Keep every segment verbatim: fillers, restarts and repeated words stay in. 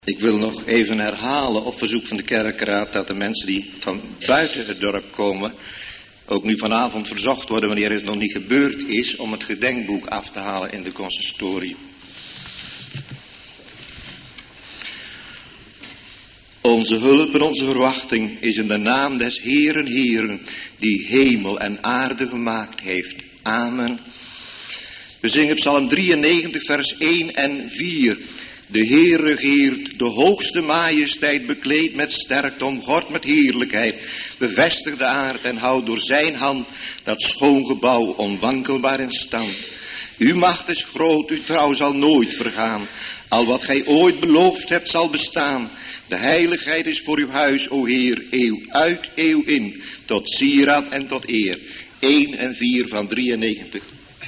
Ik wil nog even herhalen op verzoek van de kerkraad dat de mensen die van buiten het dorp komen ook nu vanavond verzocht worden, wanneer het nog niet gebeurd is, om het gedenkboek af te halen in de consistorie. Onze hulp en onze verwachting is in de naam des Heeren, Heeren, die hemel en aarde gemaakt heeft. Amen. We zingen Psalm drieënnegentig, vers één en vier. De Heer regeert, de hoogste majesteit bekleed met sterkte, omgord met heerlijkheid, bevestigt de aard en houdt door zijn hand dat schoon gebouw onwankelbaar in stand. Uw macht is groot, uw trouw zal nooit vergaan, al wat gij ooit beloofd hebt zal bestaan. De heiligheid is voor uw huis, o Heer, eeuw uit, eeuw in, tot sieraad en tot eer. één en vier van drieënnegentig.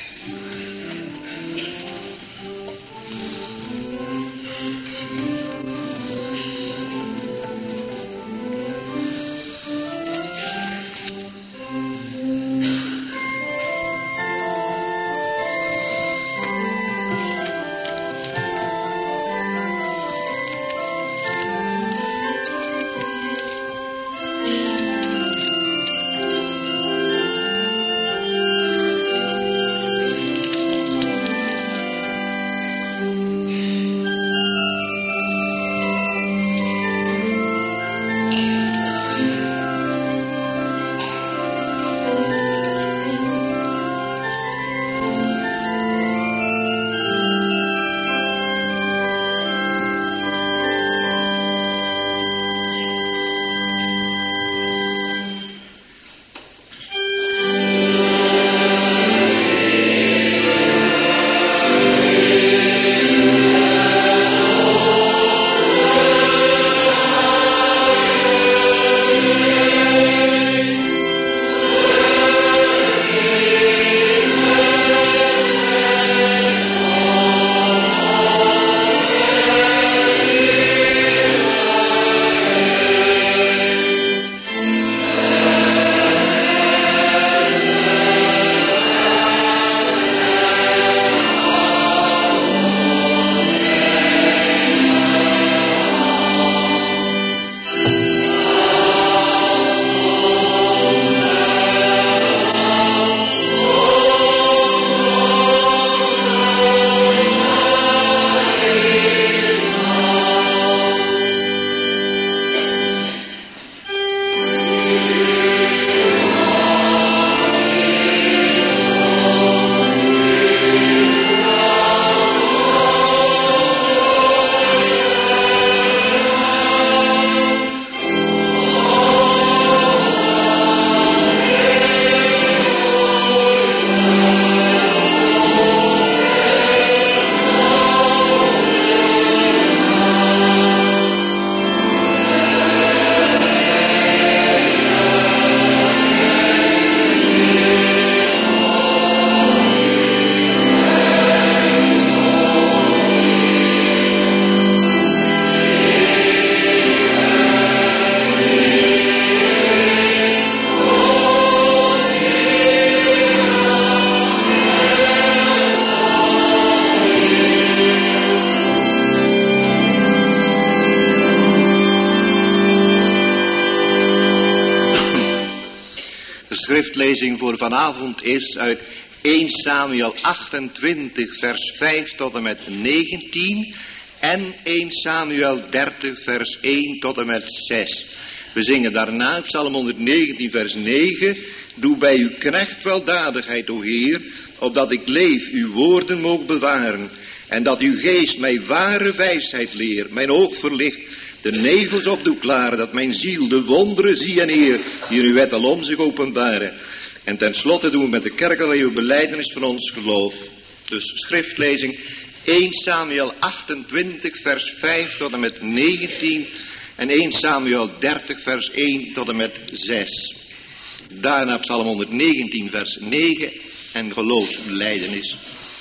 De schriftlezing voor vanavond is uit eerste Samuel achtentwintig vers vijf tot en met negentien en eerste Samuel dertig vers één tot en met zes. We zingen daarna Psalm honderdnegentien vers negen. Doe bij uw knecht weldadigheid, o Heer, opdat ik leef, uw woorden moog bewaren, en dat uw geest mij ware wijsheid leert, mijn oog verlicht, de nevels opdoet klaren, dat mijn ziel de wonderen zie en eer, die in uw wet alom zich openbaren. En tenslotte doen we met de kerkelijke belijdenis van ons geloof. Dus schriftlezing eerste Samuel achtentwintig vers vijf tot en met negentien en eerste Samuel dertig vers één tot en met zes. Daarna Psalm honderdnegentien vers negen en geloofsbelijdenis.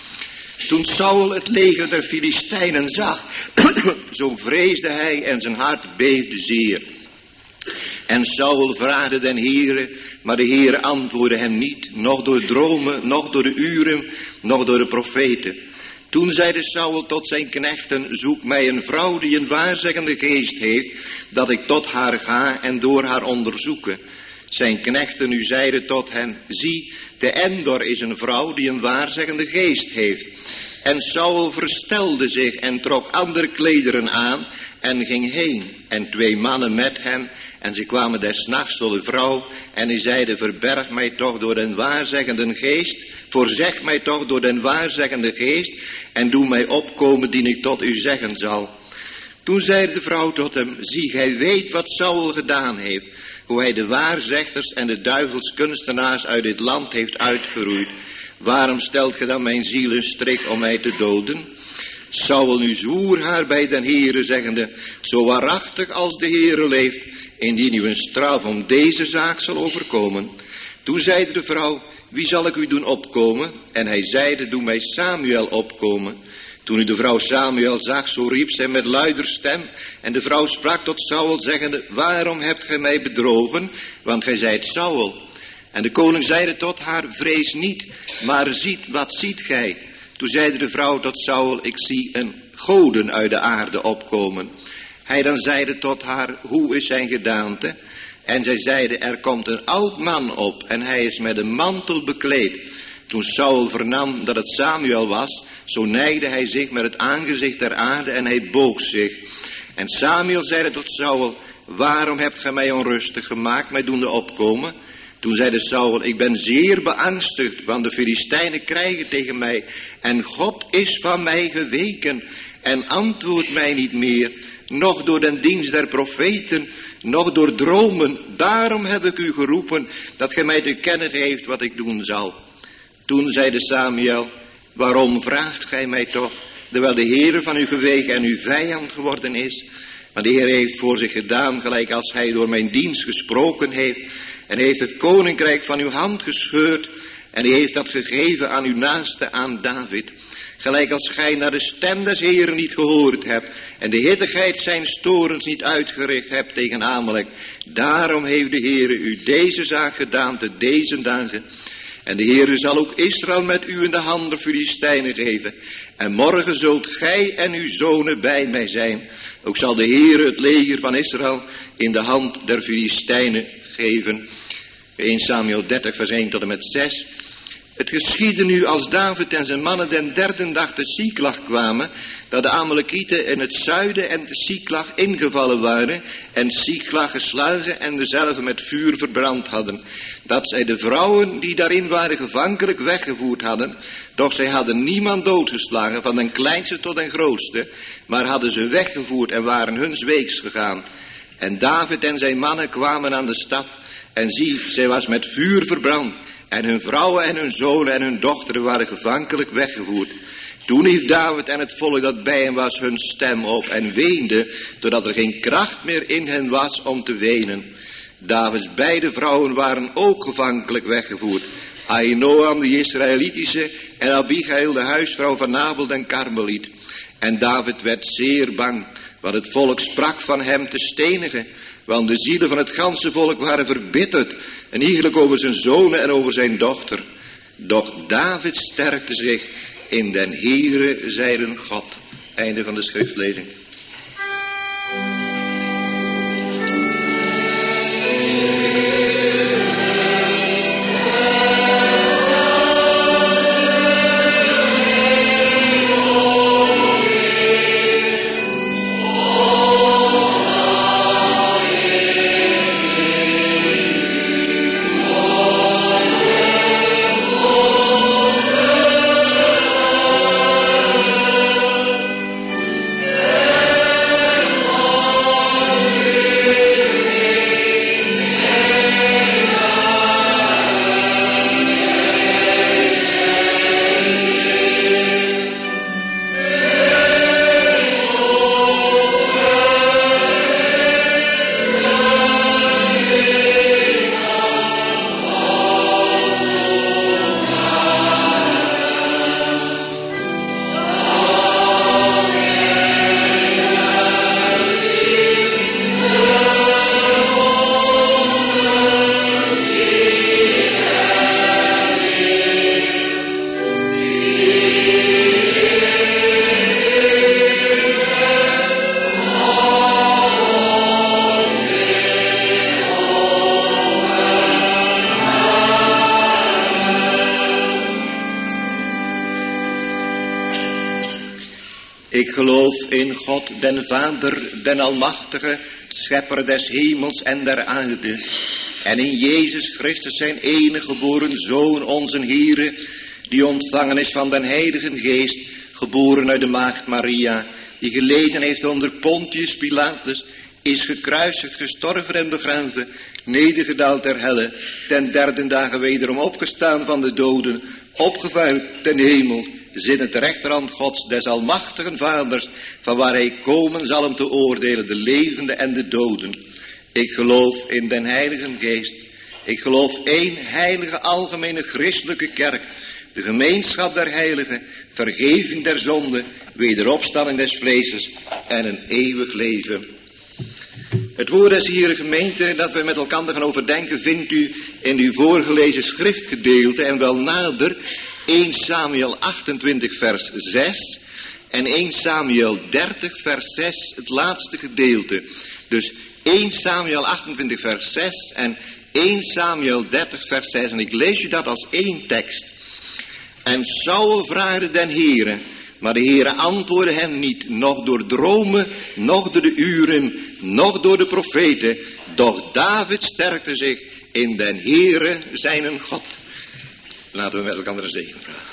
Toen Saul het leger der Filistijnen zag, zo vreesde hij en zijn hart beefde zeer. En Saul vraagde den Heere, maar de Heere antwoordde hem niet, noch door dromen, noch door de uren, noch door de profeten. Toen zeide Saul tot zijn knechten, zoek mij een vrouw die een waarzeggende geest heeft, dat ik tot haar ga en door haar onderzoeken. Zijn knechten nu zeiden tot hem, zie, de Endor is een vrouw die een waarzegende geest heeft. En Saul verstelde zich en trok andere klederen aan en ging heen. En twee mannen met hem, en ze kwamen des nachts tot de vrouw, en die zeiden, verberg mij toch door den waarzeggende geest, voorzeg mij toch door den waarzeggende geest, en doe mij opkomen die ik tot u zeggen zal. Toen zeide de vrouw tot hem, zie, gij weet wat Saul gedaan heeft, hoe hij de waarzegters en de duivelskunstenaars uit dit land heeft uitgeroeid. Waarom stelt ge dan mijn ziel in strik om mij te doden? Saul nu zwoer haar bij den Heere, zeggende, zo waarachtig als de Heere leeft, indien u een straf om deze zaak zal overkomen. Toen zeide de vrouw, wie zal ik u doen opkomen? En hij zeide, doe mij Samuel opkomen. Toen u de vrouw Samuel zag, zo riep zij met luider stem. En de vrouw sprak tot Saul, zeggende, waarom hebt gij mij bedrogen? Want gij zijt Saul. En de koning zeide tot haar, vrees niet, maar ziet, wat ziet gij? Toen zeide de vrouw tot Saul, ik zie een goden uit de aarde opkomen. Hij dan zeide tot haar, hoe is zijn gedaante? En zij zeide, er komt een oud man op en hij is met een mantel bekleed. Toen Saul vernam dat het Samuel was, zo neigde hij zich met het aangezicht ter aarde en hij boog zich. En Samuel zeide tot Saul, waarom hebt gij mij onrustig gemaakt, mij doende opkomen? Toen zeide Saul, ik ben zeer beangstigd, want de Filistijnen krijgen tegen mij. En God is van mij geweken en antwoordt mij niet meer, noch door den dienst der profeten, noch door dromen. Daarom heb ik u geroepen, dat gij mij te kennen geeft wat ik doen zal. Toen zeide Samuel, waarom vraagt gij mij toch, terwijl de Heere van u geweken en uw vijand geworden is? Maar de Heer heeft voor zich gedaan, gelijk als hij door mijn dienst gesproken heeft, en heeft het koninkrijk van uw hand gescheurd, en hij heeft dat gegeven aan uw naaste, aan David. Gelijk als gij naar de stem des Heeren niet gehoord hebt, en de hittigheid zijn torens niet uitgericht hebt tegen Amalek. Daarom heeft de Heere u deze zaak gedaan te deze dagen. En de Heere zal ook Israël met u in de hand der Filistijnen geven. En morgen zult gij en uw zonen bij mij zijn. Ook zal de Heere het leger van Israël in de hand der Filistijnen geven. Eerste Samuel dertig vers één tot en met zes. Het geschiedde nu als David en zijn mannen den derde dag te Siklag kwamen, dat de Amalekieten in het zuiden en te Siklag ingevallen waren, en Siklag geslagen en dezelve met vuur verbrand hadden. Dat zij de vrouwen die daarin waren gevankelijk weggevoerd hadden, doch zij hadden niemand doodgeslagen, van den kleinste tot den grootste, maar hadden ze weggevoerd en waren huns weegs gegaan. En David en zijn mannen kwamen aan de stad, en zie, zij was met vuur verbrand. En hun vrouwen en hun zonen en hun dochteren waren gevankelijk weggevoerd. Toen hief David en het volk dat bij hem was hun stem op en weende, doordat er geen kracht meer in hen was om te wenen. Davids beide vrouwen waren ook gevankelijk weggevoerd. Ahinoam de Israëlitische en Abigail de huisvrouw van Nabel den Karmeliet. En David werd zeer bang, want het volk sprak van hem te stenigen. Want de zielen van het ganse volk waren verbitterd, en iegelijk over zijn zonen en over zijn dochter. Doch David sterkte zich in den Heere zijden God. Einde van de schriftlezing. Yeah. Ik geloof in God, den Vader, den Almachtige, schepper des hemels en der aarde. En in Jezus Christus zijn enige geboren Zoon, onze Heere, die ontvangen is van den Heiligen Geest, geboren uit de maagd Maria, die geleden heeft onder Pontius Pilatus, is gekruisigd, gestorven en begraven, nedergedaald ter helle, ten derde dagen wederom opgestaan van de doden, opgevaren ten hemel, zit het rechterhand Gods, des almachtigen Vaders, van waar hij komen zal om te oordelen de levenden en de doden. Ik geloof in den Heiligen Geest. Ik geloof één heilige algemene christelijke kerk, de gemeenschap der heiligen, vergeving der zonde, wederopstanding des vleeses en een eeuwig leven. Het woord des Heeren gemeente dat we met elkaar gaan overdenken vindt u in uw voorgelezen schriftgedeelte en wel nader eerste Samuel achtentwintig vers zes en eerste Samuel dertig vers zes, het laatste gedeelte. Dus eerste Samuel achtentwintig vers zes en eerste Samuel dertig vers zes en ik lees u dat als één tekst. En Saul vraagde den Heere, maar de Heere antwoordde hem niet, noch door dromen, noch door de Urim, noch door de profeten, doch David sterkte zich in den Heere zijn God. Laten we met elkaar een zegen vragen.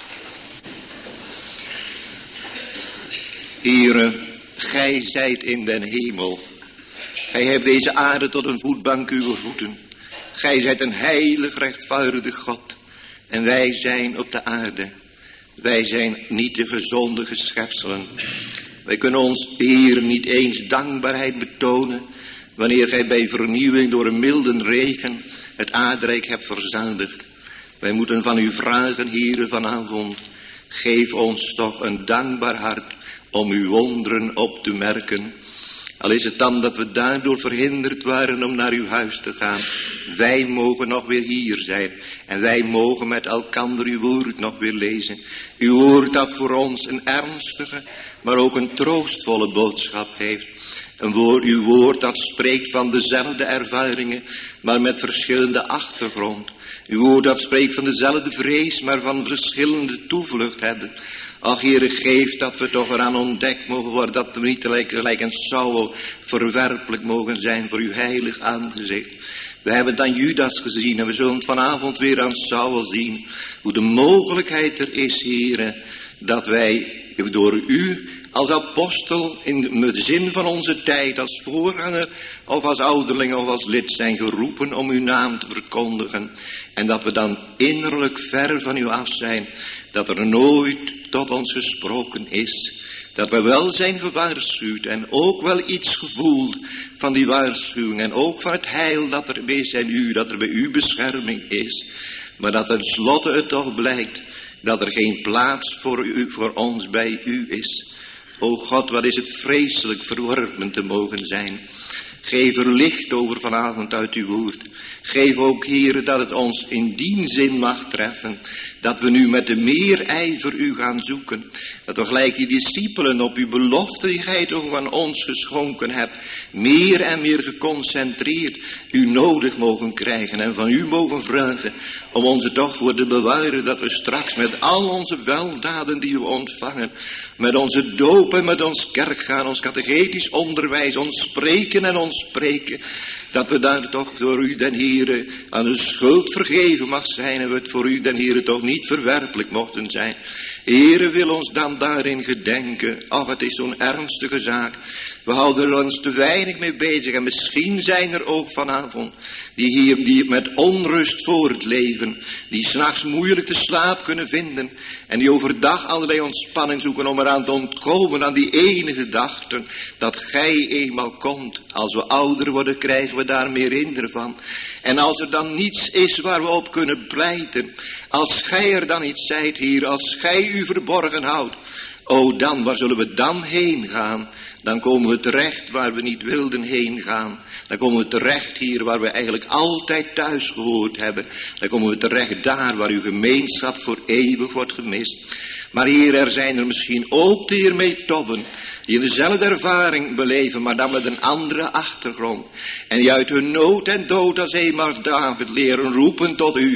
Heere, gij zijt in den hemel. Gij hebt deze aarde tot een voetbank uw voeten. Gij zijt een heilig rechtvaardige God. En wij zijn op de aarde. Wij zijn niet de gezondige schepselen. Wij kunnen ons, Heer, niet eens dankbaarheid betonen, wanneer gij bij vernieuwing door een milde regen het aardrijk hebt verzadigd. Wij moeten van u vragen, Heer, vanavond, geef ons toch een dankbaar hart om uw wonderen op te merken. Al is het dan dat we daardoor verhinderd waren om naar uw huis te gaan. Wij mogen nog weer hier zijn. En wij mogen met elkander uw woord nog weer lezen. Uw woord dat voor ons een ernstige, maar ook een troostvolle boodschap heeft. Een woord, uw woord dat spreekt van dezelfde ervaringen, maar met verschillende achtergrond. Uw woord dat spreekt van dezelfde vrees, maar van verschillende toevlucht hebben. Ach, Heere, geef dat we toch eraan ontdekt mogen worden, dat we niet gelijk, gelijk een Saul verwerpelijk mogen zijn voor uw heilig aangezicht. We hebben het aan Judas gezien en we zullen het vanavond weer aan Saul zien. Hoe de mogelijkheid er is, Heere, dat wij door u als apostel in de zin van onze tijd, als voorganger of als ouderling of als lid zijn geroepen om uw naam te verkondigen. En dat we dan innerlijk ver van u af zijn, dat er nooit tot ons gesproken is. Dat we wel zijn gewaarschuwd en ook wel iets gevoeld van die waarschuwing. En ook van het heil dat er is in u, dat er bij u bescherming is. Maar dat tenslotte het toch blijkt dat er geen plaats voor u, voor ons bij u is. O God, wat is het vreselijk verworpen te mogen zijn. Geef er licht over vanavond uit uw woord. Geef ook, Heere, dat het ons in die zin mag treffen, dat we nu met de meer ijver u gaan zoeken. Dat we gelijk die discipelen op uw belofte die gij toch van ons geschonken hebt, meer en meer geconcentreerd u nodig mogen krijgen en van u mogen vragen om onze toch voor te bewaren, dat we straks met al onze weldaden die we ontvangen, met onze doop en met ons kerkgaan, ons catechetisch onderwijs, ons spreken en ons spreken, dat we daar toch door u den Heere aan de schuld vergeven mag zijn en we het voor u den Heere toch niet verwerpelijk mochten zijn. Heere, wil ons dan daarin gedenken. Ach, het is zo'n ernstige zaak. We houden er ons te weinig mee bezig en misschien zijn er ook vanavond die hier die met onrust voortleven, die 's nachts moeilijk de slaap kunnen vinden en die overdag allerlei ontspanning zoeken om eraan te ontkomen aan die ene gedachten dat gij eenmaal komt. Als we ouder worden krijgen we daar meer hinder van. En als er dan niets is waar we op kunnen pleiten, als gij er dan iets zijt, Heer, als gij u verborgen houdt, o dan, waar zullen we dan heen gaan? Dan komen we terecht waar we niet wilden heen gaan. Dan komen we terecht hier waar we eigenlijk altijd thuis gehoord hebben. Dan komen we terecht daar waar uw gemeenschap voor eeuwig wordt gemist. Maar Heer, er zijn er misschien ook die hiermee tobben, die dezelfde ervaring beleven, maar dan met een andere achtergrond. En die uit hun nood en dood als eenmaal David leren roepen tot u.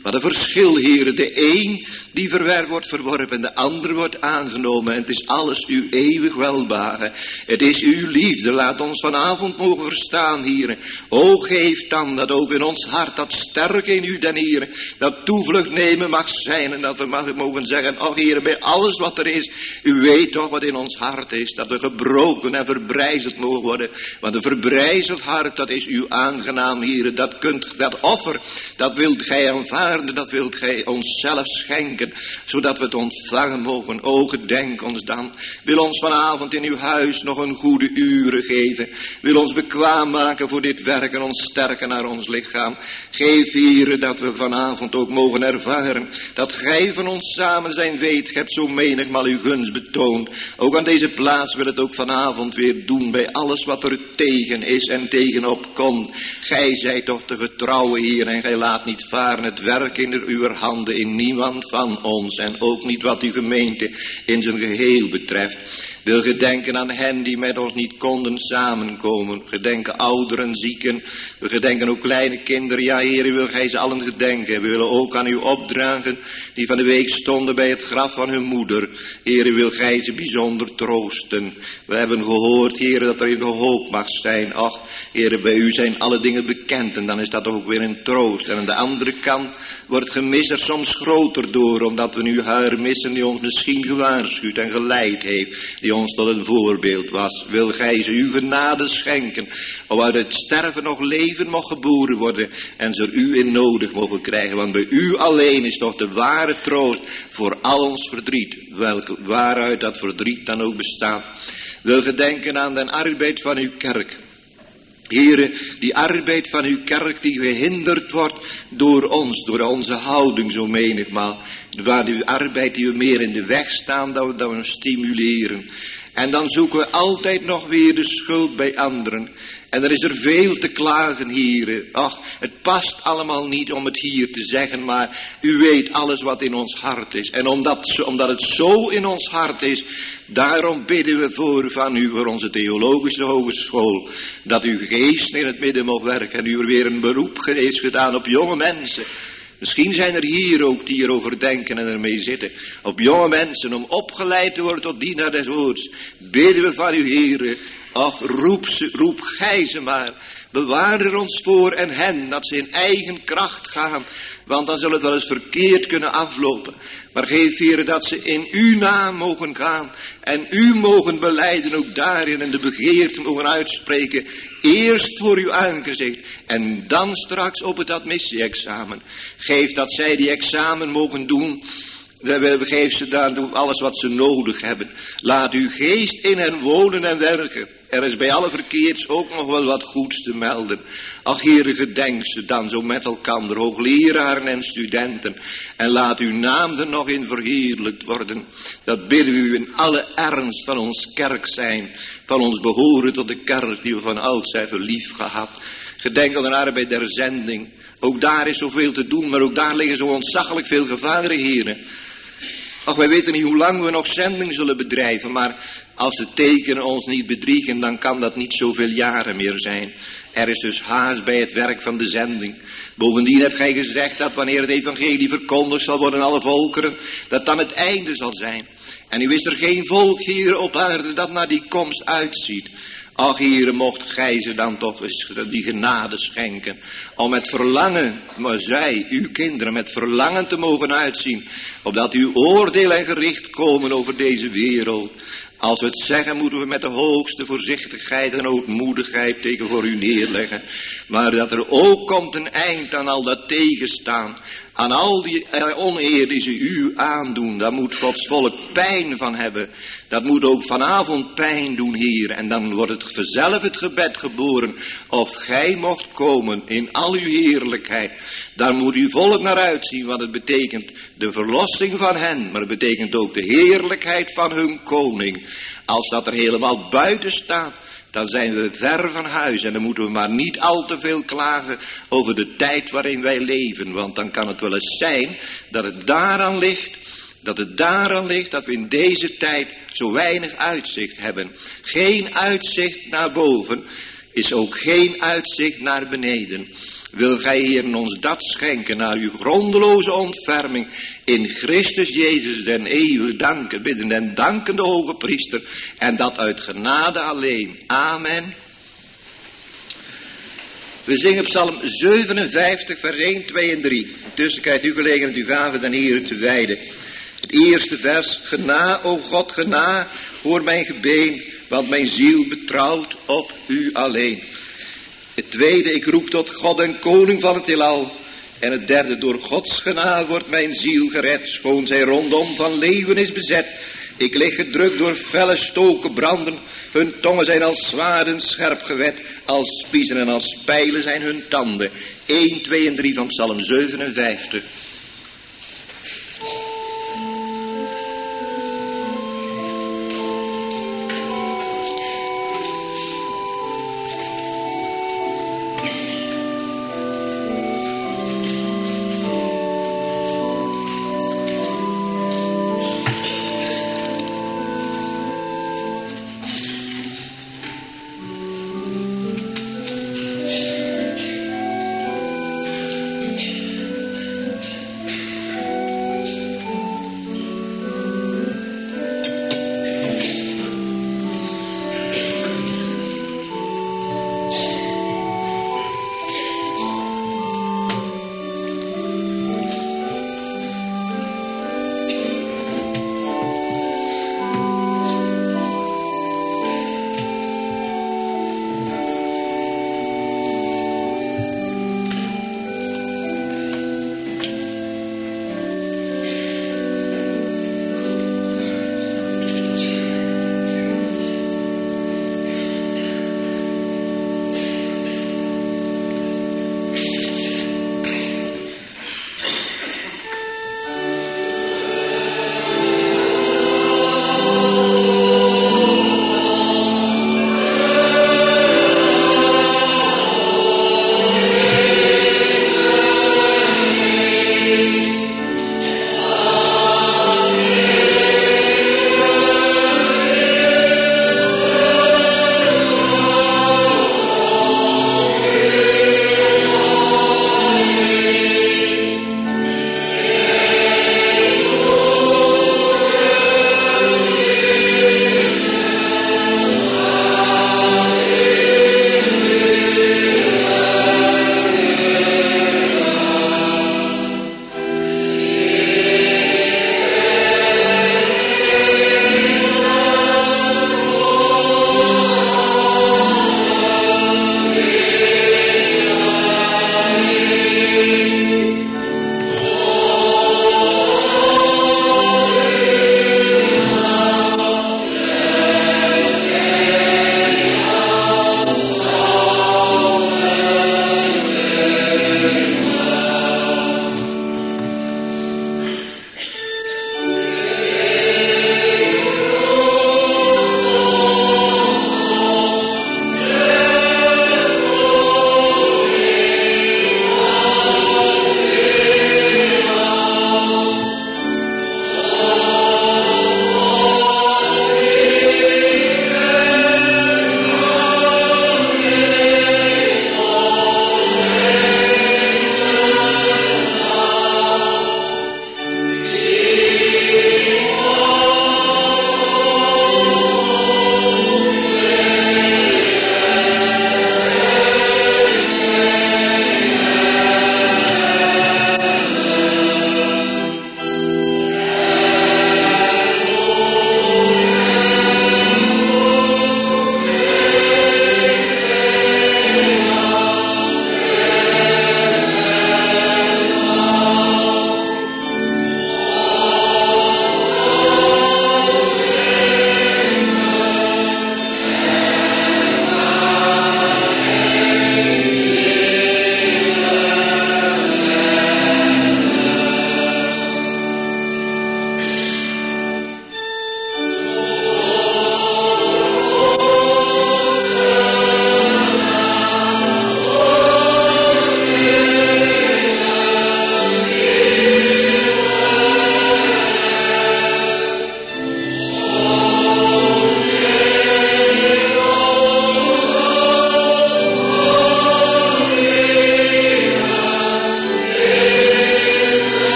Wat een verschil, heren. De een die verwer wordt verworpen, de ander wordt aangenomen. En het is alles uw eeuwig welbaren. Het is uw liefde. Laat ons vanavond mogen verstaan, heren. O, geef dan dat ook in ons hart, dat sterk in u, den heren, dat toevlucht nemen mag zijn. En dat we mag, mogen zeggen, oh heren, bij alles wat er is, u weet toch wat in ons hart is. Dat we gebroken en verbrijzeld mogen worden. Want een verbrijzeld hart, dat is uw aangenaam, heren. Dat kunt, dat offer, dat wilt gij aanvaarden, dat wilt gij onszelf schenken, zodat we het ontvangen mogen. O, gedenk ons dan. Wil ons vanavond in uw huis nog een goede uren geven. Wil ons bekwaam maken voor dit werk en ons sterken naar ons lichaam. Geef, heren, dat we vanavond ook mogen ervaren dat gij van ons samen zijn weet. Gij hebt zo menigmaal uw gunst betoond. Ook aan deze plaats wil het ook vanavond weer doen bij alles wat er tegen is en tegenop komt. Gij zijt toch de getrouwe, Heer, en gij laat niet varen het werk in uw handen in niemand van ons en ook niet wat uw gemeente in zijn geheel betreft. Wil gedenken aan hen die met ons niet konden samenkomen. Gedenken ouderen, zieken. We gedenken ook kleine kinderen. Ja, Heer, wil gij ze allen gedenken. We willen ook aan u opdragen die van de week stonden bij het graf van hun moeder. Heer, wil gij ze bijzonder troosten. We hebben gehoord, Heer, dat er een hoop mag zijn. Ach, Heer, bij u zijn alle dingen bekend en dan is dat ook weer een troost. En aan de andere kant wordt het gemis er soms groter door, omdat we nu haar missen die ons misschien gewaarschuwd en geleid heeft, die ons tot een voorbeeld was. Wil gij ze uw genade schenken, om uit het sterven nog leven mocht geboren worden en ze er u in nodig mogen krijgen, want bij u alleen is toch de ware troost voor al ons verdriet, welke, waaruit dat verdriet dan ook bestaat. Wil gedenken aan den arbeid van uw kerk. Heren, die arbeid van uw kerk die gehinderd wordt door ons, door onze houding zo menigmaal. Waar uw arbeid die we meer in de weg staan, dat we, dat we hem stimuleren. En dan zoeken we altijd nog weer de schuld bij anderen. En er is er veel te klagen, heren. Ach, het past allemaal niet om het hier te zeggen, maar u weet alles wat in ons hart is. En omdat, omdat het zo in ons hart is, daarom bidden we voor van u, voor onze theologische hogeschool, dat uw geest in het midden mag werken en u er weer een beroep heeft gedaan op jonge mensen. Misschien zijn er hier ook die erover denken en ermee zitten. Op jonge mensen om opgeleid te worden tot dienaar des woords. Bidden we van u, heren. Ach, roep, ze, roep gij ze maar. Bewaar er ons voor en hen, dat ze in eigen kracht gaan. Want dan zal het wel eens verkeerd kunnen aflopen. Maar geef, heren, dat ze in uw naam mogen gaan. En u mogen belijden ook daarin en de begeerte mogen uitspreken. Eerst voor uw aangezicht en dan straks op het admissie-examen. Geef dat zij die examen mogen doen. Geef ze daar alles wat ze nodig hebben. Laat uw geest in hen wonen en werken. Er is bij alle verkeerds ook nog wel wat goeds te melden. Ach, Heere, gedenk ze dan zo met elkander, hoogleraren en studenten. En laat uw naam er nog in verheerlijkt worden. Dat bidden we u in alle ernst van ons kerk zijn. Van ons behoren tot de kerk die we van ouds hebben lief gehad. Gedenk aan de arbeid der zending. Ook daar is zoveel te doen, maar ook daar liggen zo ontzaglijk veel gevaren, heren. Ach, wij weten niet hoe lang we nog zending zullen bedrijven, maar als de tekenen ons niet bedriegen, dan kan dat niet zoveel jaren meer zijn. Er is dus haast bij het werk van de zending. Bovendien hebt gij gezegd dat wanneer het evangelie verkondigd zal worden aan alle volkeren, dat dan het einde zal zijn. En nu is er geen volk hier op aarde dat naar die komst uitziet. Ach, Heere, mocht gij ze dan toch eens die genade schenken, om met verlangen, maar zij, uw kinderen, met verlangen te mogen uitzien, opdat uw oordeel en gericht komen over deze wereld. Als we het zeggen, moeten we met de hoogste voorzichtigheid en ootmoedigheid tegen voor u neerleggen. Maar dat er ook komt een eind aan al dat tegenstaan, aan al die oneer die ze u aandoen. Daar moet Gods volk pijn van hebben. Dat moet ook vanavond pijn doen, Heer. En dan wordt het vanzelf het gebed geboren. Of gij mocht komen in al uw heerlijkheid. Daar moet uw volk naar uitzien, want het betekent de verlossing van hen. Maar het betekent ook de heerlijkheid van hun koning. Als dat er helemaal buiten staat, dan zijn we ver van huis. En dan moeten we maar niet al te veel klagen over de tijd waarin wij leven. Want dan kan het wel eens zijn dat het daaraan ligt. Dat het daaraan ligt dat we in deze tijd zo weinig uitzicht hebben. Geen uitzicht naar boven. is ook geen uitzicht naar beneden. Wil gij, Heer, ons dat schenken naar uw grondeloze ontferming in Christus Jezus den eeuwig danken, bidden den dankende hoge priester, en dat uit genade alleen. Amen. We zingen psalm zevenenvijftig, vers één, twee en drie. Intussen krijgt u gelegenheid uw gave den Heere te wijden. Het eerste vers: Gena, o God, gena, hoor mijn gebeen, want mijn ziel betrouwt op u alleen. Het tweede: ik roep tot God en koning van het heelal. En het derde: door Gods genade wordt mijn ziel gered, schoon zij rondom van leeuwen is bezet. Ik lig gedrukt door felle stoken branden, hun tongen zijn als zwaarden scherp gewet, als spiezen en als pijlen zijn hun tanden. één, twee en drie van psalm zevenenvijftig.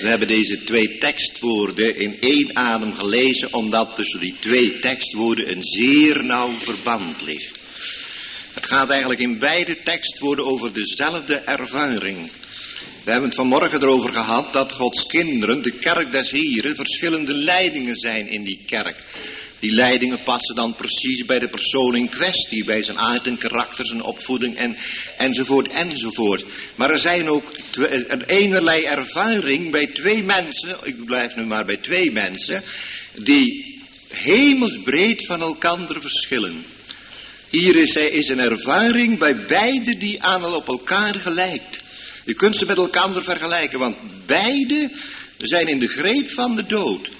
We hebben deze twee tekstwoorden in één adem gelezen, omdat tussen die twee tekstwoorden een zeer nauw verband ligt. Het gaat eigenlijk in beide tekstwoorden over dezelfde ervaring. We hebben het vanmorgen erover gehad dat Gods kinderen, de kerk des Heren, verschillende leidingen zijn in die kerk. Die leidingen passen dan precies bij de persoon in kwestie, bij zijn aard en karakter, zijn opvoeding en, enzovoort enzovoort. Maar er zijn ook twe- een enerlei ervaring bij twee mensen, ik blijf nu maar bij twee mensen, die hemelsbreed van elkaar verschillen. Hier is, is een ervaring bij beide die aan op elkaar gelijkt. Je kunt ze met elkaar vergelijken, want beide zijn in de greep van de dood.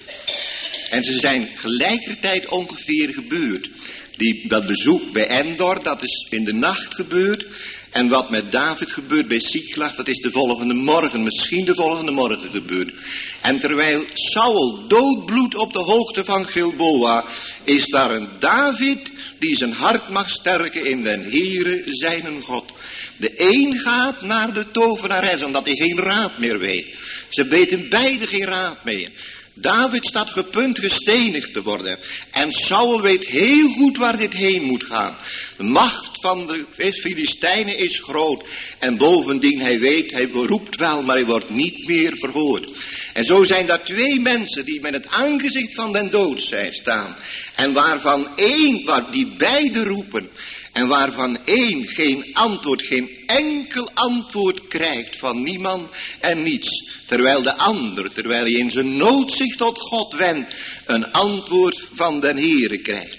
En ze zijn gelijkertijd ongeveer gebeurd. Die, dat bezoek bij Endor, dat is in de nacht gebeurd. En wat met David gebeurt bij Siklag, dat is de volgende morgen, misschien de volgende morgen gebeurd. En terwijl Saul doodbloedt op de hoogte van Gilboa, is daar een David die zijn hart mag sterken in den Heere zijnen God. De een gaat naar de tovenares, omdat hij geen raad meer weet. Ze weten beide geen raad meer. David staat gepunt gestenigd te worden. En Saul weet heel goed waar dit heen moet gaan. De macht van de Filistijnen is groot. En bovendien, hij weet, hij roept wel, maar hij wordt niet meer verhoord. En zo zijn daar twee mensen die met het aangezicht van den dood zijn staan. En waarvan één, waar die beide roepen. En waarvan één geen antwoord, geen enkel antwoord krijgt van niemand en niets. Terwijl de ander, terwijl hij in zijn nood zich tot God wendt, een antwoord van den Heere krijgt.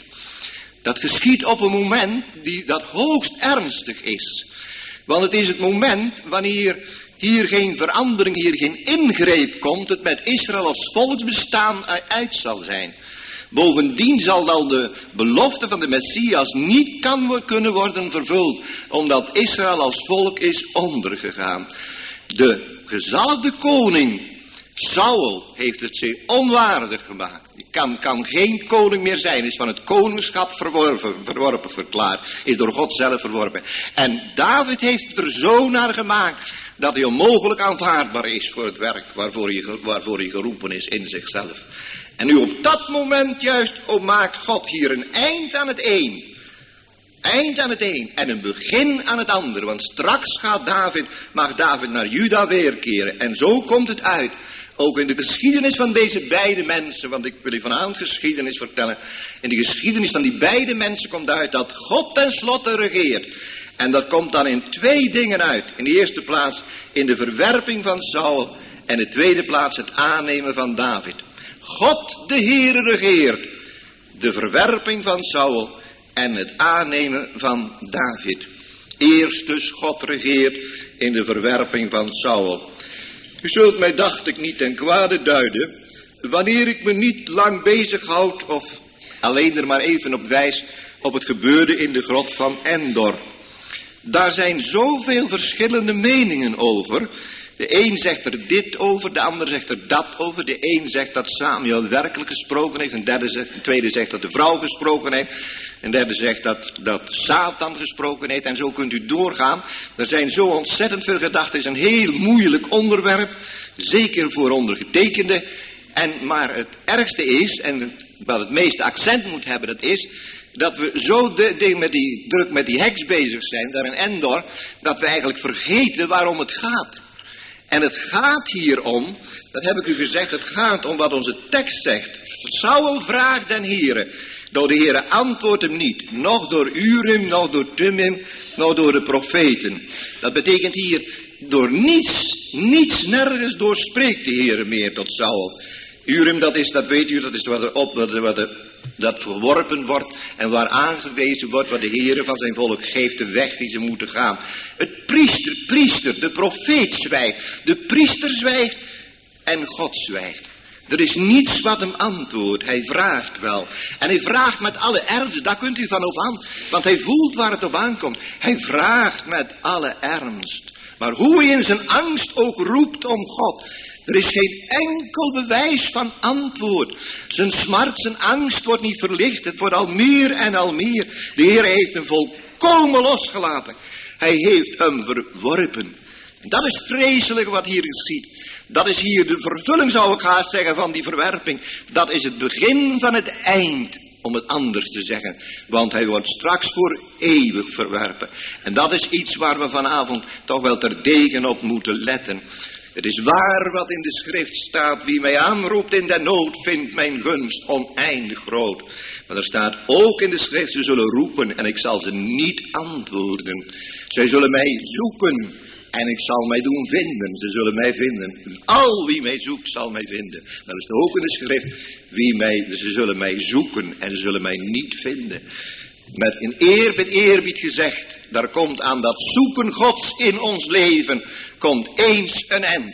Dat geschiet op een moment die, dat hoogst ernstig is. Want het is het moment wanneer hier geen verandering, hier geen ingreep komt, het met Israël als volksbestaan uit zal zijn. Bovendien zal dan de belofte van de Messias niet kan kunnen worden vervuld, omdat Israël als volk is ondergegaan. De gezalfde koning, Saul, heeft het zich onwaardig gemaakt. Die kan, kan geen koning meer zijn, is van het koningschap verworpen, verworpen verklaard, is door God zelf verworpen. En David heeft het er zo naar gemaakt, dat hij onmogelijk aanvaardbaar is voor het werk waarvoor hij, waarvoor hij geroepen is in zichzelf. En nu op dat moment juist, oh, maakt God hier een eind aan het een. Eind aan het een en een begin aan het ander. Want straks gaat David, mag David naar Juda weerkeren. En zo komt het uit. Ook in de geschiedenis van deze beide mensen. Want ik wil u vanavond geschiedenis vertellen. In de geschiedenis van die beide mensen komt uit dat God tenslotte regeert. En dat komt dan in twee dingen uit. In de eerste plaats in de verwerping van Saul. En in de tweede plaats het aannemen van David. God de Heere regeert. De verwerping van Saul en het aannemen van David. Eerst dus God regeert in de verwerping van Saul. U zult mij, dacht ik, niet ten kwade duiden, wanneer ik me niet lang bezighoud of alleen er maar even op wijs op het gebeurde in de grot van Endor. Daar zijn zoveel verschillende meningen over. De een zegt er dit over, de ander zegt er dat over. De een zegt dat Samuel werkelijk gesproken heeft. Een derde zegt, de tweede zegt dat de vrouw gesproken heeft. Een derde zegt dat, dat Satan gesproken heeft. En zo kunt u doorgaan. Er zijn zo ontzettend veel gedachten. Het is een heel moeilijk onderwerp. Zeker voor ondergetekende. En, maar het ergste is, en wat het meeste accent moet hebben, dat is dat we zo de, de, met die, druk met die heks bezig zijn, daar in Endor, dat we eigenlijk vergeten waarom het gaat. En het gaat hier om, dat heb ik u gezegd, het gaat om wat onze tekst zegt. Saul vraagt den Heere, door de Heere antwoordt hem niet, nog door Urim, nog door Thummim, nog door de profeten. Dat betekent hier, door niets, niets, nergens door spreekt de Heere meer tot Saul. Urim, dat is, dat weet u, dat is wat er op, wat er, wat er, dat verworpen wordt en waar aangewezen wordt wat de Heere van zijn volk geeft, de weg die ze moeten gaan. Het priester, priester, de profeet zwijgt, de priester zwijgt en God zwijgt. Er is niets wat hem antwoordt, hij vraagt wel. En hij vraagt met alle ernst, daar kunt u van op aan, want hij voelt waar het op aankomt. Hij vraagt met alle ernst, maar hoe hij in zijn angst ook roept om God. Er is geen enkel bewijs van antwoord. Zijn smart, zijn angst wordt niet verlicht. Het wordt al meer en al meer. De Heer heeft hem volkomen losgelaten. Hij heeft hem verworpen. Dat is vreselijk wat hier geschiet. Dat is hier de vervulling, zou ik haast zeggen, van die verwerping. Dat is het begin van het eind, om het anders te zeggen. Want hij wordt straks voor eeuwig verwerpen. En dat is iets waar we vanavond toch wel terdege op moeten letten. Het is waar wat in de schrift staat. Wie mij aanroept in de nood, vindt mijn gunst oneindig groot. Maar er staat ook in de schrift, ze zullen roepen en ik zal ze niet antwoorden. Zij zullen mij zoeken en ik zal mij doen vinden. Ze zullen mij vinden. Al wie mij zoekt zal mij vinden. Dat is ook in de schrift. Wie mij, ze zullen mij zoeken en ze zullen mij niet vinden. Met een eerbied, eerbied gezegd, daar komt aan dat zoeken Gods in ons leven, komt eens een eind.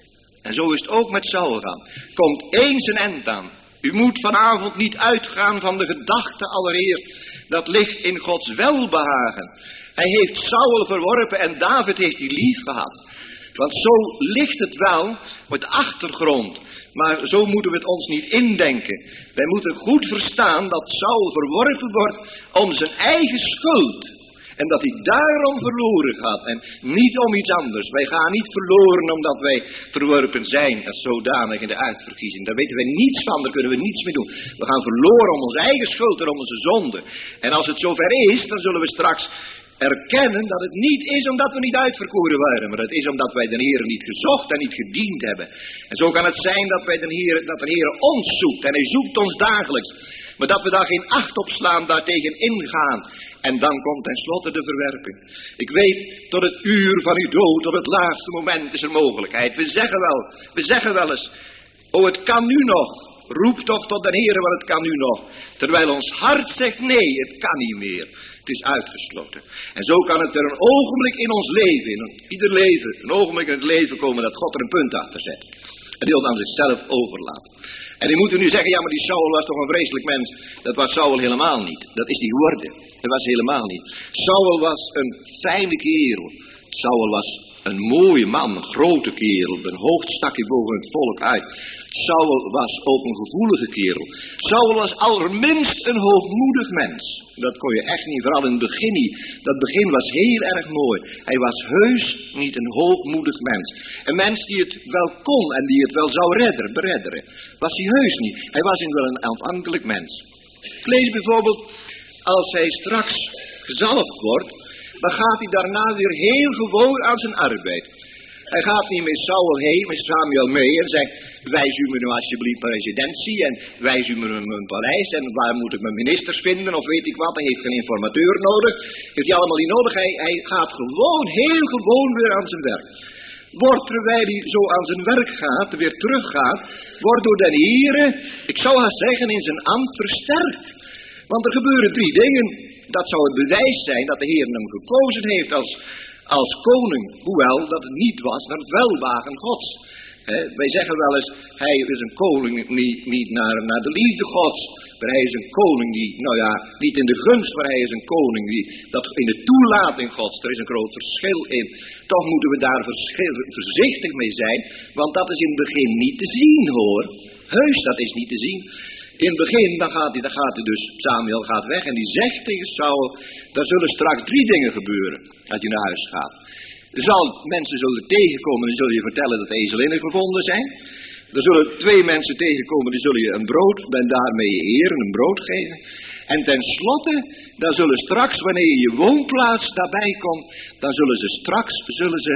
En zo is het ook met Saul gaan. Komt eens een eind aan. U moet vanavond niet uitgaan van de gedachte allereerst, dat ligt in Gods welbehagen. Hij heeft Saul verworpen en David heeft hij lief gehad. Want zo ligt het wel op de achtergrond. Maar zo moeten we het ons niet indenken. Wij moeten goed verstaan dat Saul verworpen wordt om zijn eigen schuld. En dat hij daarom verloren gaat en niet om iets anders. Wij gaan niet verloren omdat wij verworpen zijn als zodanig in de uitverkiezing. Daar weten wij niets van, daar kunnen we niets mee doen. We gaan verloren om onze eigen schuld en om onze zonde. En als het zover is, dan zullen we straks erkennen dat het niet is omdat we niet uitverkoren waren. Maar het is omdat wij de Heer niet gezocht en niet gediend hebben. En zo kan het zijn dat, wij de Heer, dat de Heer ons zoekt en hij zoekt ons dagelijks. Maar dat we daar geen acht op slaan, daartegen ingaan. En dan komt tenslotte de verwerping. Ik weet, tot het uur van uw dood, tot het laatste moment is er mogelijkheid. We zeggen wel, we zeggen wel eens, oh het kan nu nog. Roep toch tot de Heer, want het kan nu nog. Terwijl ons hart zegt, nee, het kan niet meer. Het is uitgesloten. En zo kan het er een ogenblik in ons leven, in ieder leven, een ogenblik in het leven komen dat God er een punt achter zet. En die ons aan zichzelf overlaat. En die moeten nu zeggen, ja maar die Saul was toch een vreselijk mens. Dat was Saul helemaal niet. Dat is die geworden. Dat was helemaal niet. Saul was een fijne kerel. Saul was een mooie man, een grote kerel. Een hoofd stak hij boven het volk uit. Saul was ook een gevoelige kerel. Saul was allerminst een hoogmoedig mens. Dat kon je echt niet, vooral in het begin niet. Dat begin was heel erg mooi. Hij was heus niet een hoogmoedig mens. Een mens die het wel kon en die het wel zou redden, beredderen. Was hij heus niet. Hij was wel een afhankelijk mens. Ik lees bijvoorbeeld, als hij straks gezalfd wordt, dan gaat hij daarna weer heel gewoon aan zijn arbeid. Hij gaat niet met Saul heen, met Samuel mee en zegt, wijs u me nu alsjeblieft presidentie en wijs u me mijn paleis en waar moet ik mijn ministers vinden of weet ik wat. Hij heeft geen informateur nodig, heeft hij allemaal niet nodig. Hij, hij gaat gewoon, heel gewoon weer aan zijn werk. Wordt terwijl hij zo aan zijn werk gaat, weer teruggaat, wordt door de Heere, ik zou haast zeggen, in zijn ambt versterkt. Want er gebeuren drie dingen. Dat zou het bewijs zijn dat de Heer hem gekozen heeft als, als koning. Hoewel dat het niet was naar het welwagen Gods. He, wij zeggen wel eens, hij is een koning niet, niet naar, naar de liefde Gods. Maar hij is een koning die, nou ja, niet in de gunst, maar hij is een koning die, dat in de toelating Gods, er is een groot verschil in. Toch moeten we daar verschil, voorzichtig mee zijn, want dat is in het begin niet te zien hoor. Heus, dat is niet te zien. In het begin, dan gaat hij, dan gaat hij dus, Samuel gaat weg en die zegt tegen Saul, er zullen straks drie dingen gebeuren als je naar huis gaat. Er zal, mensen zullen tegenkomen en zullen je vertellen dat ezelinnen gevonden zijn. Er zullen twee mensen tegenkomen, die zullen je een brood, en daarmee je eren, een brood geven. En tenslotte, dan zullen straks, wanneer je je woonplaats daarbij komt, dan zullen ze straks, zullen ze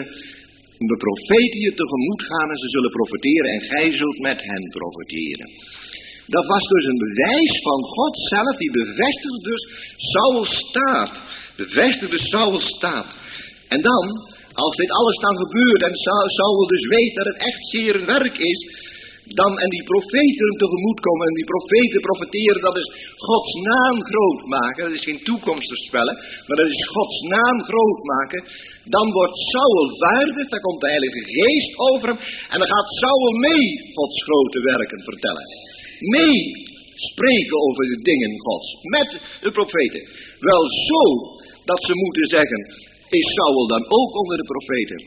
de profeten je tegemoet gaan en ze zullen profeteren en gij zult met hen profeteren. Dat was dus een bewijs van God zelf, die bevestigde dus Sauls staat. Bevestigde Sauls staat. En dan, als dit alles dan gebeurt en Saul dus weet dat het echt zeer een werk is, dan en die profeten hem tegemoet komen en die profeten profeteren, dat is Gods naam groot maken. Dat is geen toekomst voorspellen, maar dat is Gods naam groot maken. Dan wordt Saul vaardig, dan komt de Heilige Geest over hem en dan gaat Saul mee Gods grote werken vertellen. Mee spreken over de dingen Gods, met de profeten. Wel zo, dat ze moeten zeggen, is Saul dan ook onder de profeten?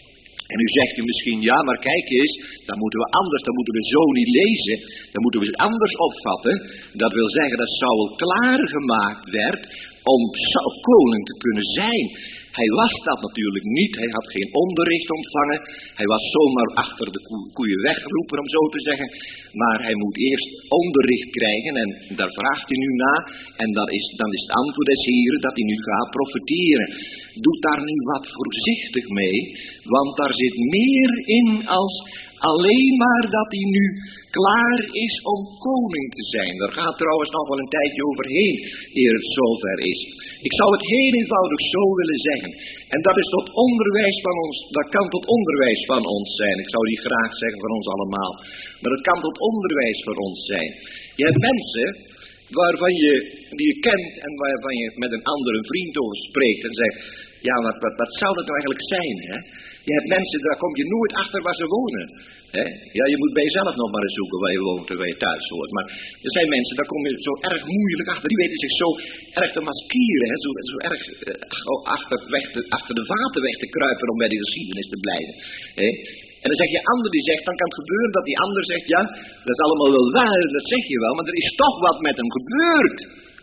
En nu zegt u misschien, ja maar kijk eens, dan moeten we anders, dan moeten we zo niet lezen, dan moeten we het anders opvatten. Dat wil zeggen dat Saul klaargemaakt werd om koning te kunnen zijn. Hij was dat natuurlijk niet, hij had geen onderricht ontvangen. Hij was zomaar achter de ko- koeien wegroeper, om zo te zeggen. Maar hij moet eerst onderricht krijgen en daar vraagt hij nu na. En dat is, dan is het antwoord des Heren dat hij nu gaat profeteren. Doe daar nu wat voorzichtig mee, want daar zit meer in als alleen maar dat hij nu klaar is om koning te zijn. Daar gaat trouwens nog wel een tijdje overheen, eer het zover is. Ik zou het heel eenvoudig zo willen zeggen. En dat is tot onderwijs van ons, dat kan tot onderwijs van ons zijn. Ik zou die graag zeggen van ons allemaal. Maar dat kan tot onderwijs voor ons zijn. Je hebt mensen waarvan je, die je kent en waarvan je met een andere vriend over spreekt en zegt, ja, wat, wat, wat zou dat nou eigenlijk zijn, hè? Je hebt mensen, daar kom je nooit achter waar ze wonen. Hè? Ja, je moet bij jezelf nog maar eens zoeken waar je woont en waar je thuis hoort. Maar er zijn mensen, daar kom je zo erg moeilijk achter. Die weten zich zo erg te maskeren, hè? Zo, zo erg uh, achter, weg te, achter de vaten weg te kruipen om bij de geschiedenis te blijven. Hè? En dan zeg je ander die zegt, dan kan het gebeuren dat die ander zegt, ja, dat is allemaal wel waar, dat zeg je wel, maar er is toch wat met hem gebeurd.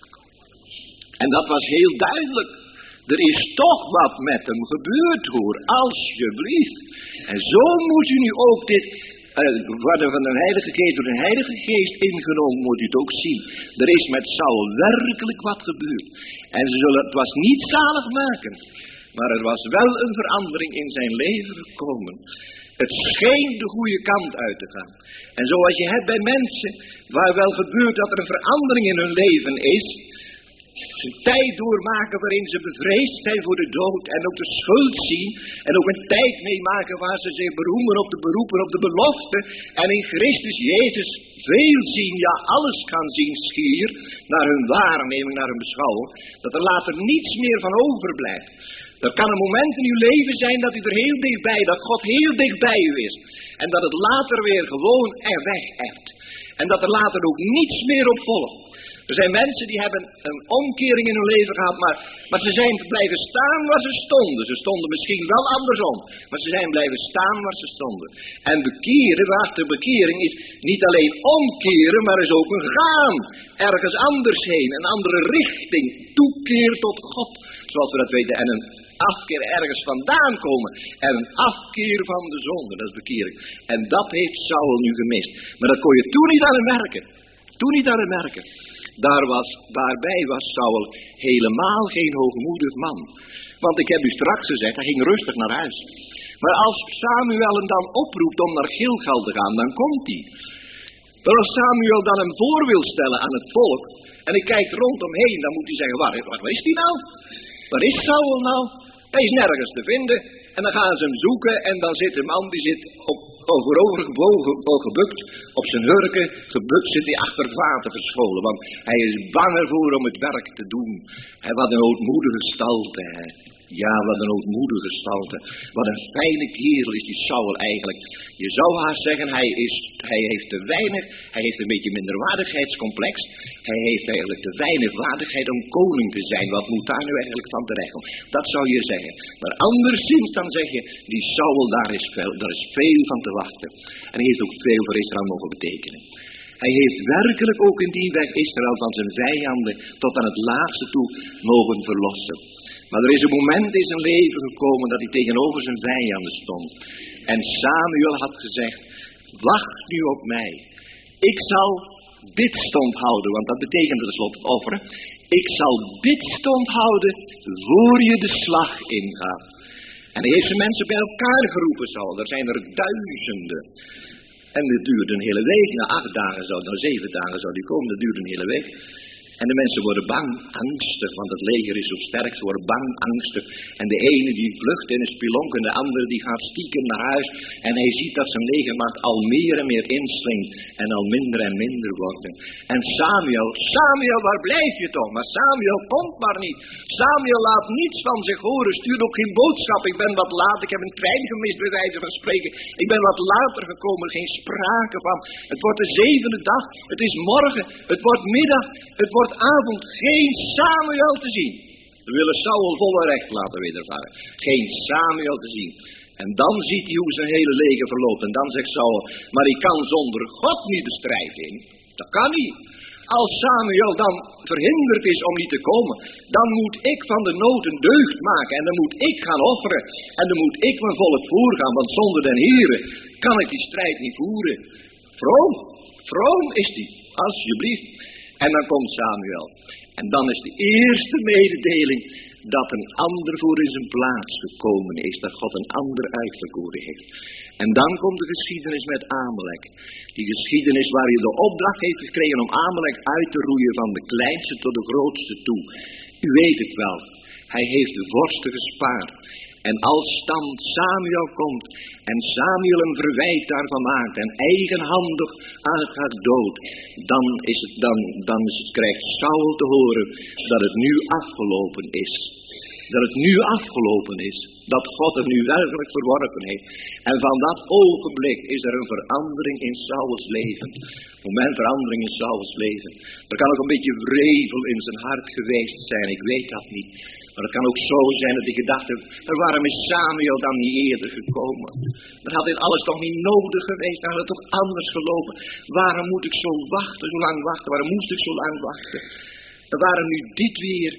En dat was heel duidelijk. Er is toch wat met hem gebeurd, hoor, alsjeblieft. En zo moet u nu ook dit, uh, worden van de Heilige Geest, door de Heilige Geest ingenomen, moet u het ook zien. Er is met Saul werkelijk wat gebeurd. En ze zullen, het was niet zaligmakend, maar er was wel een verandering in zijn leven gekomen. Het scheen de goede kant uit te gaan. En zoals je hebt bij mensen, waar wel gebeurt dat er een verandering in hun leven is, ze een tijd doormaken waarin ze bevreesd zijn voor de dood en ook de schuld zien. En ook een tijd meemaken waar ze zich beroemen op de beroepen, op de belofte. En in Christus Jezus veel zien, ja alles gaan zien schier, naar hun waarneming, naar hun beschouwing. Dat er later niets meer van overblijft. Er kan een moment in uw leven zijn dat u er heel dichtbij, dat God heel dichtbij u is. En dat het later weer gewoon er weg hebt. En dat er later ook niets meer op volgt. Er zijn mensen die hebben een omkering in hun leven gehad, maar, maar ze zijn blijven staan waar ze stonden. Ze stonden misschien wel andersom, maar ze zijn blijven staan waar ze stonden. En bekeren, wachter bekering is niet alleen omkeren, maar is ook een gaan. Ergens anders heen, een andere richting, toekeer tot God, zoals we dat weten. En een afkeer ergens vandaan komen. En een afkeer van de zonde, dat is bekering. En dat heeft Saul nu gemist. Maar dat kon je toen niet aan hem merken. Toen niet aan hem merken. Daar was, daarbij was Saul helemaal geen hoogmoedig man. Want ik heb u straks gezegd, hij ging rustig naar huis. Maar als Samuel hem dan oproept om naar Gilgal te gaan, dan komt hij. Maar als Samuel dan hem voor wil stellen aan het volk, en hij kijkt rondomheen, dan moet hij zeggen, waar, waar is hij nou? Waar is Saul nou? Hij is nergens te vinden. En dan gaan ze hem zoeken en dan zit een man die zit op, voorover gebogen, gebukt, op zijn hurken, gebukt zit hij achter het water verscholen. Want hij is bang ervoor om het werk te doen. Hij wat een ootmoedige gestalte. Hè. Ja, wat een ootmoedige gestalte. Wat een fijne kerel is die Saul eigenlijk. Je zou haast zeggen, hij, is, hij heeft te weinig, hij heeft een beetje minderwaardigheidscomplex. Hij heeft eigenlijk te weinig waardigheid om koning te zijn. Wat moet daar nu eigenlijk van terechtkomen? Dat zou je zeggen. Maar anderszins dan zeg je, die Saul, daar is veel, daar is veel van te wachten. En hij heeft ook veel voor Israël mogen betekenen. Hij heeft werkelijk ook in die weg Israël van zijn vijanden tot aan het laatste toe mogen verlossen. Maar er is een moment in zijn leven gekomen dat hij tegenover zijn vijanden stond. En Samuel had gezegd, wacht nu op mij. Ik zal bidstond houden, want dat betekent tenslotte het offeren. Ik zal bidstond houden voor je de slag ingaat. En hij heeft de mensen bij elkaar geroepen zal. Er zijn er duizenden. En het duurde een hele week. Na acht dagen zou, na zeven dagen zou die komen. Dat duurde een hele week. En de mensen worden bang, angstig, want het leger is zo sterk, ze worden bang, angstig. En de ene die vlucht in een spelonk en de andere die gaat stiekem naar huis. En hij ziet dat zijn legermacht al meer en meer inslinkt en al minder en minder wordt. En Samuel, Samuel, waar blijf je toch? Maar Samuel komt maar niet. Samuel laat niets van zich horen, stuurt ook geen boodschap. Ik ben wat laat, ik heb een trein gemist bij wijze van spreken. Ik ben wat later gekomen, geen sprake van. Het wordt de zevende dag, het is morgen, het wordt middag. Het wordt avond, geen Samuel te zien. We willen Saul volle recht laten wedervaren. Geen Samuel te zien. En dan ziet hij hoe zijn hele leger verloopt. En dan zegt Saul, maar ik kan zonder God niet de strijd in. Dat kan niet. Als Samuel dan verhinderd is om niet te komen, dan moet ik van de nood een deugd maken. En dan moet ik gaan offeren. En dan moet ik mijn volk voorgaan. Want zonder den Heere kan ik die strijd niet voeren. Vroom, vroom is die, alsjeblieft. En dan komt Samuel. En dan is de eerste mededeling dat een ander voor in zijn plaats gekomen is. Dat God een ander uitverkoren heeft. En dan komt de geschiedenis met Amalek. Die geschiedenis waar je de opdracht heeft gekregen om Amalek uit te roeien van de kleinste tot de grootste toe. U weet het wel. Hij heeft de vorsten gespaard. En als dan Samuel komt en Samuel een verwijt daarvan maakt en eigenhandig aan het gaat dood, dan, is het, dan, dan is het, krijgt Saul te horen dat het nu afgelopen is. Dat het nu afgelopen is. Dat God hem nu werkelijk verworpen heeft. En van dat ogenblik is er een verandering in Sauls leven. Momentverandering in Sauls leven. Er kan ook een beetje wrevel in zijn hart geweest zijn. Ik weet dat niet. Maar het kan ook zo zijn dat hij gedacht heeft, waarom is Samuel dan niet eerder gekomen? Dan had dit alles toch niet nodig geweest. Dan had het toch anders gelopen. Waarom moet ik zo wachten, zo lang wachten? Waarom moest ik zo lang wachten? En waarom nu dit weer?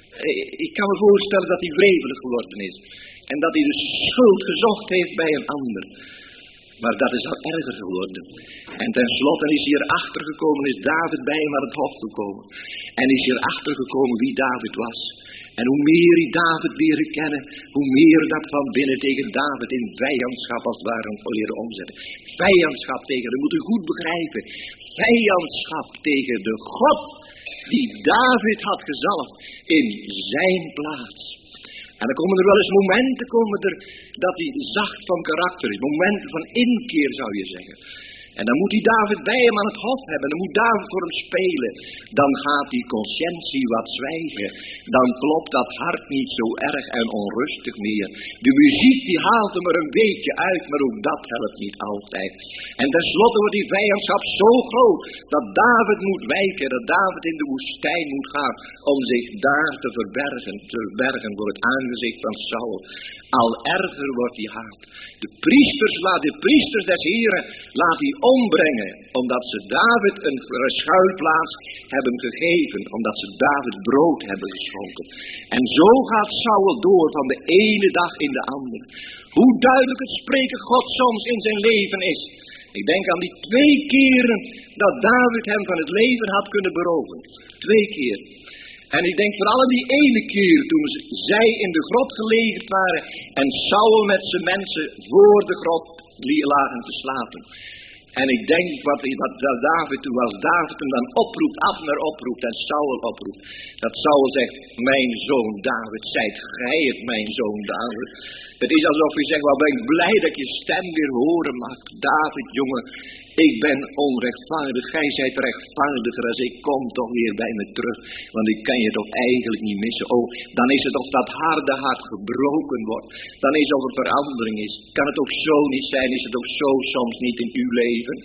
Ik kan me voorstellen dat hij wrevelig geworden is. En dat hij dus schuld gezocht heeft bij een ander. Maar dat is al erger geworden. En tenslotte is hij erachter gekomen, is David bij hem aan het hof gekomen. En is hij erachter gekomen wie David was. En hoe meer hij David leren kennen, hoe meer dat van binnen tegen David in vijandschap als het ware leren omzetten. Vijandschap tegen, dat moet u goed begrijpen. Vijandschap tegen de God die David had gezalfd in zijn plaats. En dan komen er wel eens momenten komen er dat hij zacht van karakter is. Momenten van inkeer zou je zeggen. En dan moet hij David bij hem aan het hof hebben. Dan moet David voor hem spelen. Dan gaat die conscientie wat zwijgen. Dan klopt dat hart niet zo erg en onrustig meer. De muziek die haalt hem er een beetje uit. Maar ook dat helpt niet altijd. En tenslotte wordt die vijandschap zo groot. Dat David moet wijken. Dat David in de woestijn moet gaan. Om zich daar te verbergen. Te verbergen voor het aangezicht van Saul. Al erger wordt die haat. De priesters, laat de priesters des Heren, laat die ombrengen. Omdat ze David een schuilplaats hebben gegeven. Omdat ze David brood hebben geschonken. En zo gaat Saul door van de ene dag in de andere. Hoe duidelijk het spreken God soms in zijn leven is. Ik denk aan die twee keren dat David hem van het leven had kunnen beroven. Twee keer. En ik denk vooral aan die ene keer toen zij in de grot gelegerd waren en Saul met zijn mensen voor de grot lagen te slapen. En ik denk wat, wat David toen als David hem dan oproept, Abner oproept en Saul oproept. Dat Saul zegt, mijn zoon David, zijt gij het mijn zoon David. Het is alsof je zegt, wat ben ik blij dat je stem weer horen mag. David jongen, ik ben onrechtvaardig, gij zijt rechtvaardiger als ik, kom toch weer bij me terug. Want ik kan je toch eigenlijk niet missen. Oh, dan is het of dat harde hart gebroken wordt. Dan is het of er verandering is. Kan het ook zo niet zijn, is het ook zo soms niet in uw leven?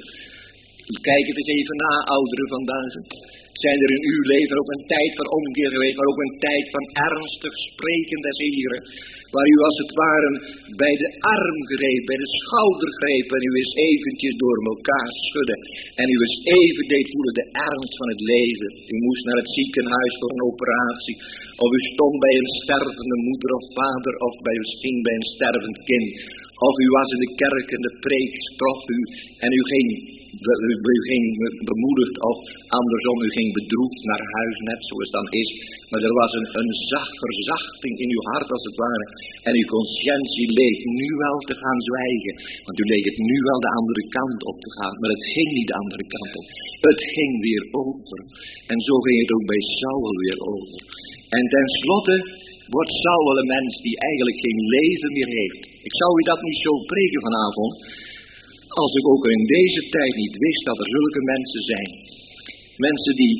Kijk het eens even na, ouderen vandaag. Zijn er in uw leven ook een tijd van omkeer geweest, maar ook een tijd van ernstig spreken des Heren. Waar u als het ware bij de arm greep, bij de schouder greep en u eens eventjes door elkaar schudde. En u eens even deed voelen de ernst van het leven. U moest naar het ziekenhuis voor een operatie. Of u stond bij een stervende moeder of vader of bij u stond bij een stervend kind. Of u was in de kerk en de preek trof u en u ging, u, u ging bemoedigd of andersom, u ging bedroefd naar huis, net zoals het dan is. Maar er was een, een zacht verzachting in uw hart als het ware. En uw conscientie leek nu wel te gaan zwijgen. Want u leek het nu wel de andere kant op te gaan. Maar het ging niet de andere kant op. Het ging weer over. En zo ging het ook bij Saul weer over. En tenslotte wordt Saul een mens die eigenlijk geen leven meer heeft. Ik zou u dat niet zo preken vanavond. Als ik ook in deze tijd niet wist dat er zulke mensen zijn. Mensen die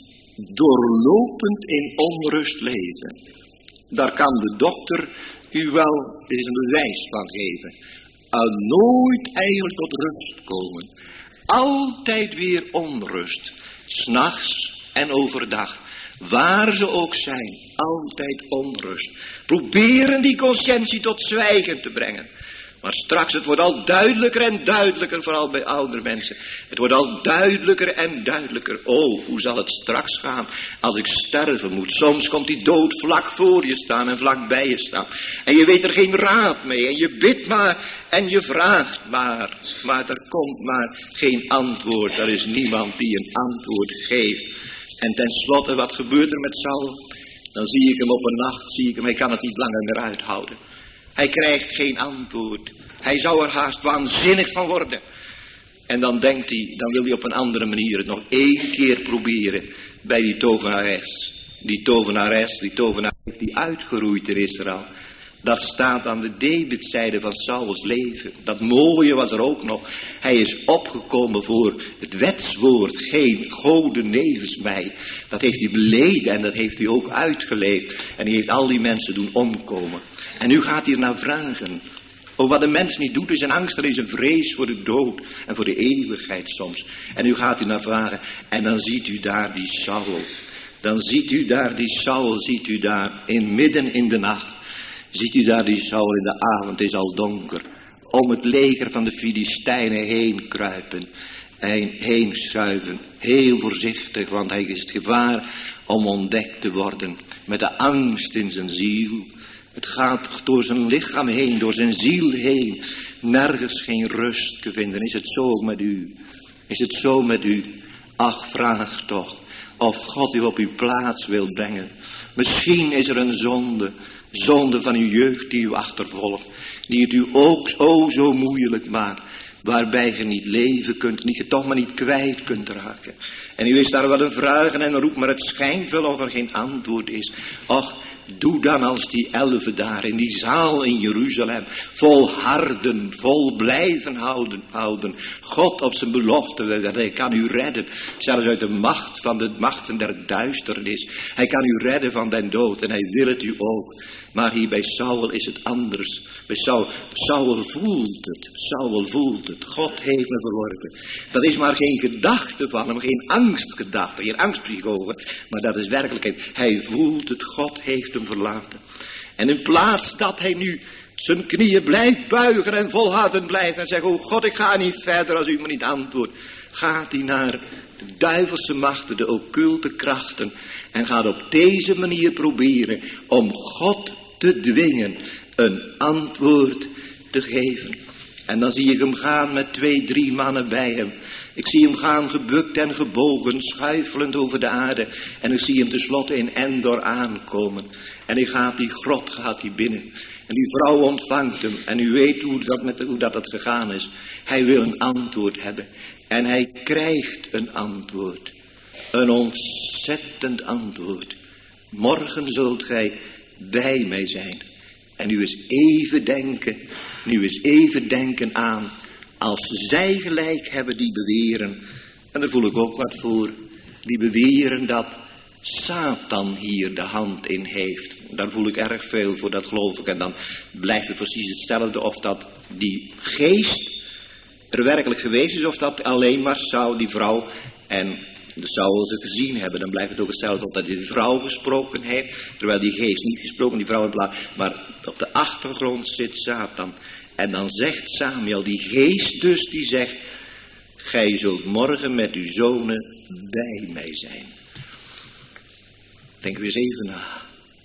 doorlopend in onrust leven. Daar kan de dokter u wel eens een bewijs van geven. Al nooit eigenlijk tot rust komen. Altijd weer onrust. 's Nachts en overdag. Waar ze ook zijn. Altijd onrust. Proberen die conscientie tot zwijgen te brengen. Maar straks, het wordt al duidelijker en duidelijker, vooral bij oudere mensen. Het wordt al duidelijker en duidelijker. Oh, hoe zal het straks gaan als ik sterven moet? Soms komt die dood vlak voor je staan en vlak bij je staan. En je weet er geen raad mee. En je bidt maar en je vraagt maar. Maar er komt maar geen antwoord. Er is niemand die een antwoord geeft. En tenslotte, wat gebeurt er met Saul? Dan zie ik hem op een nacht, zie ik hem, hij kan het niet langer meer uithouden. Hij krijgt geen antwoord. Hij zou er haast waanzinnig van worden. En dan denkt hij, dan wil hij op een andere manier het nog één keer proberen bij die tovenares. Die tovenares, die tovenares die uitgeroeid er is er al. Dat staat aan de debitzijde van Sauls leven. Dat mooie was er ook nog. Hij is opgekomen voor het wetswoord. Geen goden nevens mij. Dat heeft hij beleden en dat heeft hij ook uitgeleefd. En hij heeft al die mensen doen omkomen. En nu gaat hij er naar vragen. Oh, wat een mens niet doet is een angst, er is een vrees voor de dood en voor de eeuwigheid soms. En nu gaat u naar vragen en dan ziet u daar die Saul. Dan ziet u daar die Saul, ziet u daar in midden in de nacht. Ziet u daar die Saul in de avond, het is al donker. Om het leger van de Filistijnen heen kruipen en heen schuiven. Heel voorzichtig, want hij is het gevaar om ontdekt te worden. Met de angst in zijn ziel. Het gaat door zijn lichaam heen, door zijn ziel heen. Nergens geen rust te vinden. Is het zo met u? Is het zo met u? Ach, vraag toch of God u op uw plaats wil brengen. Misschien is er een zonde. Zonde van uw jeugd die u achtervolgt. Die het u ook oh zo moeilijk maakt. Waarbij je niet leven kunt, die je toch maar niet kwijt kunt raken. En u is daar wel een vragen en roept, maar het schijnt wel of er geen antwoord is. Och, doe dan als die elfen daar in die zaal in Jeruzalem. Volharden, vol blijven houden, houden. God op zijn belofte, hij kan u redden. Zelfs uit de macht van de machten der duisternis. Hij kan u redden van den dood en hij wil het u ook. Maar hier bij Saul is het anders. Bij Saul, Saul voelt het. Saul voelt het. God heeft me verworpen. Dat is maar geen gedachte van hem. Geen angstgedachte. Geen angstpsychose. Maar dat is werkelijkheid. Hij voelt het. God heeft hem verlaten. En in plaats dat hij nu zijn knieën blijft buigen en volhouden blijft. En zegt, oh God, ik ga niet verder als u me niet antwoordt. Gaat hij naar de duivelse machten, de occulte krachten. En gaat op deze manier proberen om God te dwingen een antwoord te geven. En dan zie ik hem gaan met twee, drie mannen bij hem. Ik zie hem gaan gebukt en gebogen, schuifelend over de aarde. En ik zie hem tenslotte in Endor aankomen. En hij gaat die grot, gaat hij binnen. En die vrouw ontvangt hem. En u weet hoe dat, met, hoe dat het gegaan is. Hij wil een antwoord hebben. En hij krijgt een antwoord. Een ontzettend antwoord. Morgen zult gij bij mij zijn. En nu eens even denken, nu eens even denken aan, als zij gelijk hebben die beweren, en daar voel ik ook wat voor, die beweren dat Satan hier de hand in heeft. Daar voel ik erg veel voor, dat geloof ik. En dan blijft het precies hetzelfde of dat die geest er werkelijk geweest is, of dat alleen maar zou die vrouw en de Saul ze gezien hebben. Dan blijft het ook hetzelfde of dat die vrouw gesproken heeft, terwijl die geest niet gesproken, die vrouw in plaats. Maar op de achtergrond zit Satan. En dan zegt Samuel, die geest dus, die zegt, gij zult morgen met uw zonen bij mij zijn. Denk weer eens even na.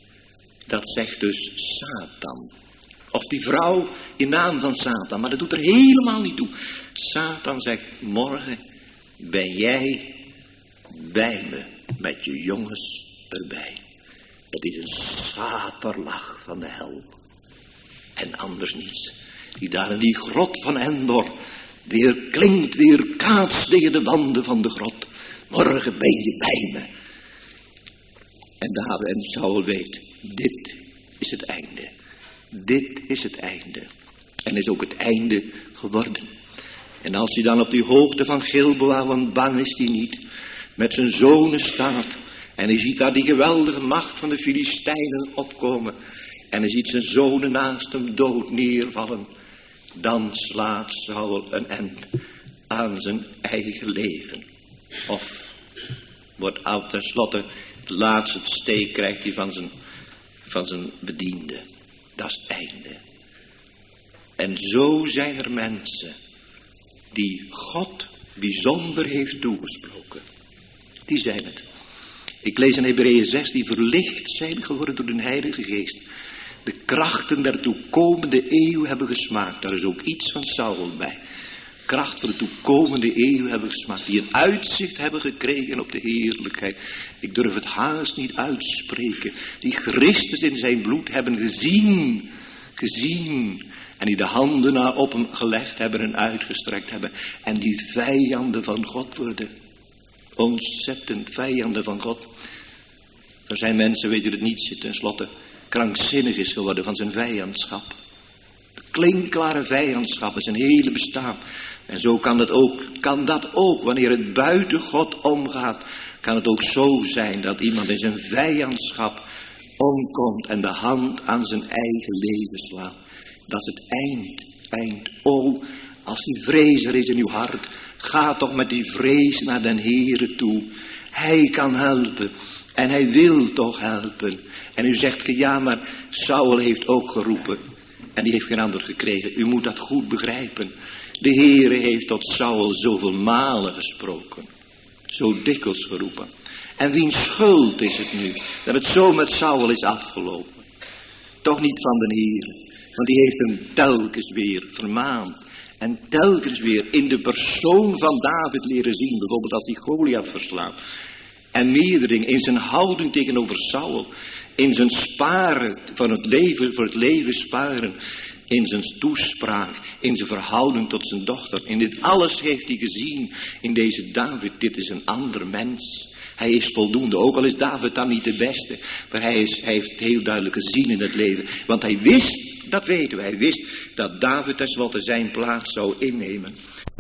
Dat zegt dus Satan. Of die vrouw in naam van Satan, maar dat doet er helemaal niet toe. Satan zegt, morgen ben jij bij me, met je jongens erbij. Het is een schaterlach van de hel. En anders niets. Die daar in die grot van Endor weer klinkt, weer kaatst tegen de wanden van de grot. Morgen ben je bij me. En David en Saul weet, dit is het einde. Dit is het einde. En is ook het einde geworden. En als hij dan op die hoogte van Gilboa, want bang is hij niet, met zijn zonen staat. En hij ziet daar die geweldige macht van de Filistijnen opkomen. En hij ziet zijn zonen naast hem dood neervallen. Dan slaat Saul een eind aan zijn eigen leven. Of wordt al tenslotte het laatste steek krijgt hij van zijn, van zijn bediende. Dat is het einde. En zo zijn er mensen die God bijzonder heeft toegesproken. Die zijn het. Ik lees in Hebreeën zes, die verlicht zijn geworden door de Heilige Geest. De krachten der toekomende eeuw hebben gesmaakt. Daar is ook iets van Saul bij. Kracht van de toekomende eeuw hebben gesmaakt. Die een uitzicht hebben gekregen op de heerlijkheid. Ik durf het haast niet uitspreken. Die Christus in zijn bloed hebben gezien. Gezien. En die de handen na op hem gelegd hebben en uitgestrekt hebben. En die vijanden van God worden. Ontzettend vijanden van God. Er zijn mensen, weet u het niet, zit tenslotte krankzinnig is geworden van zijn vijandschap. De klinkklare vijandschap is een hele bestaan. En zo kan dat ook, kan dat ook, wanneer het buiten God omgaat, kan het ook zo zijn dat iemand in zijn vijandschap omkomt en de hand aan zijn eigen leven slaat. Dat is het eind, eind. Oh, als die vrees er is in uw hart, ga toch met die vrees naar den Heere toe. Hij kan helpen. En hij wil toch helpen. En u zegt, ja, maar Saul heeft ook geroepen. En die heeft geen antwoord gekregen. U moet dat goed begrijpen. De Heere heeft tot Saul zoveel malen gesproken. Zo dikwijls geroepen. En wiens schuld is het nu dat het zo met Saul is afgelopen? Toch niet van de Heere. Want die heeft hem telkens weer vermaand. En telkens weer in de persoon van David leren zien. Bijvoorbeeld als hij Goliath verslaat. En meerdering in zijn houding tegenover Saul. In zijn sparen van het leven, voor het leven sparen. In zijn toespraak. In zijn verhouding tot zijn dochter. In dit alles heeft hij gezien. In deze David, dit is een ander mens. Hij is voldoende, ook al is David dan niet de beste. Maar hij, is, hij heeft heel duidelijk gezien in het leven. Want hij wist, dat weten we, hij wist dat David tenslotte zijn plaats zou innemen.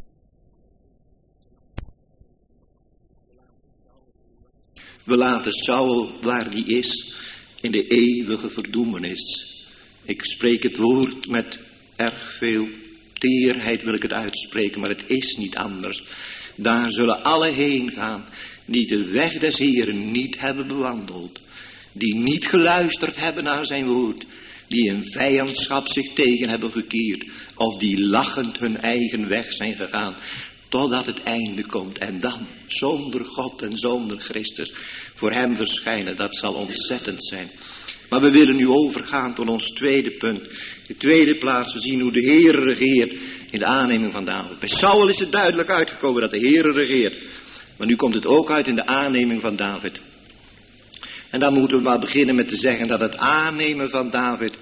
We laten Saul waar die is, in de eeuwige verdoemenis. Ik spreek het woord met erg veel teerheid wil ik het uitspreken, maar het is niet anders. Daar zullen alle heen gaan die de weg des Heeren niet hebben bewandeld. Die niet geluisterd hebben naar zijn woord. Die in vijandschap zich tegen hebben gekeerd. Of die lachend hun eigen weg zijn gegaan. Totdat het einde komt. En dan zonder God en zonder Christus voor hem verschijnen. Dat zal ontzettend zijn. Maar we willen nu overgaan tot ons tweede punt. De tweede plaats, we zien hoe de Heer regeert in de aanneming van David. Bij Saul is het duidelijk uitgekomen dat de Heer regeert. Maar nu komt het ook uit in de aanneming van David. En dan moeten we maar beginnen met te zeggen dat het aannemen van David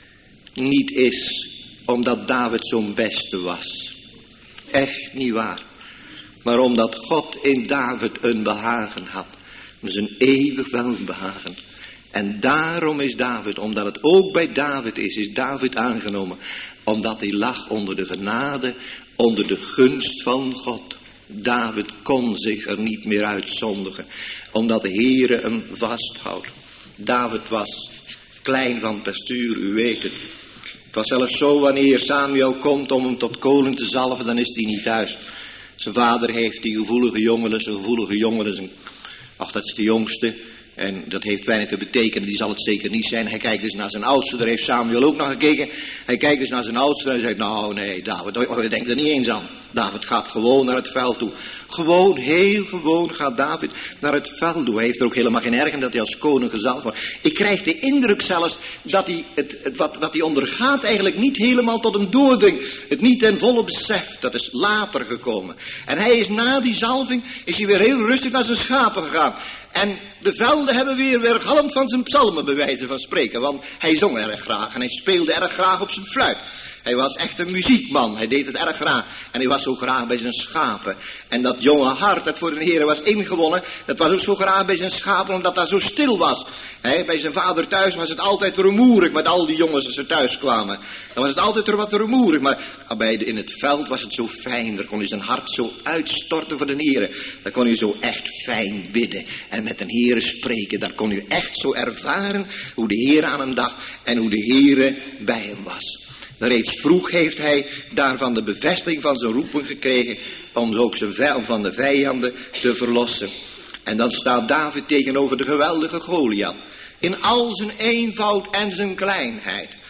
niet is omdat David zo'n beste was. Echt niet waar. Maar omdat God in David een behagen had. Zijn eeuwig welbehagen. En daarom is David, omdat het ook bij David is, is David aangenomen. Omdat hij lag onder de genade, onder de gunst van God. David kon zich er niet meer uitzondigen, omdat de Heere hem vasthoudt. David was klein van postuur, u weet het. Het was zelfs zo, wanneer Samuel komt om hem tot koning te zalven, dan is hij niet thuis. Zijn vader heeft die gevoelige jongeren, zijn gevoelige jongeren, zijn, ach, dat is de jongste. En dat heeft weinig te betekenen, die zal het zeker niet zijn. Hij kijkt dus naar zijn oudste, daar heeft Samuel ook naar gekeken. Hij kijkt dus naar zijn oudste en hij zegt, nou nee, David, oh, denk er niet eens aan. David gaat gewoon naar het veld toe. Gewoon, heel gewoon gaat David naar het veld toe. Hij heeft er ook helemaal geen erg in dat hij als koning gezalfd wordt. Ik krijg de indruk zelfs dat hij het, het, wat, wat hij ondergaat eigenlijk niet helemaal tot hem doordringt. Het niet ten volle beseft, dat is later gekomen. En hij is na die zalving, is hij weer heel rustig naar zijn schapen gegaan. En de velden hebben weer weergalmd van zijn psalmen, bij wijze van spreken. Want hij zong erg graag en hij speelde erg graag op zijn fluit. Hij was echt een muziekman, hij deed het erg graag. En hij was zo graag bij zijn schapen. En dat jonge hart dat voor de Heer was ingewonnen, dat was ook zo graag bij zijn schapen, omdat dat zo stil was. He, bij zijn vader thuis was het altijd rumoerig met al die jongens als ze thuis kwamen. Dan was het altijd er wat rumoerig, maar bij de, in het veld was het zo fijn. Daar kon hij zijn hart zo uitstorten voor de Heer. Daar kon hij zo echt fijn bidden en met de Heer spreken. Daar kon u echt zo ervaren hoe de Heer aan hem dacht en hoe de Heer bij hem was. Reeds vroeg heeft hij daarvan de bevestiging van zijn roepen gekregen om ook zijn vijand van de vijanden te verlossen. En dan staat David tegenover de geweldige Goliath. In al zijn eenvoud en zijn kleinheid.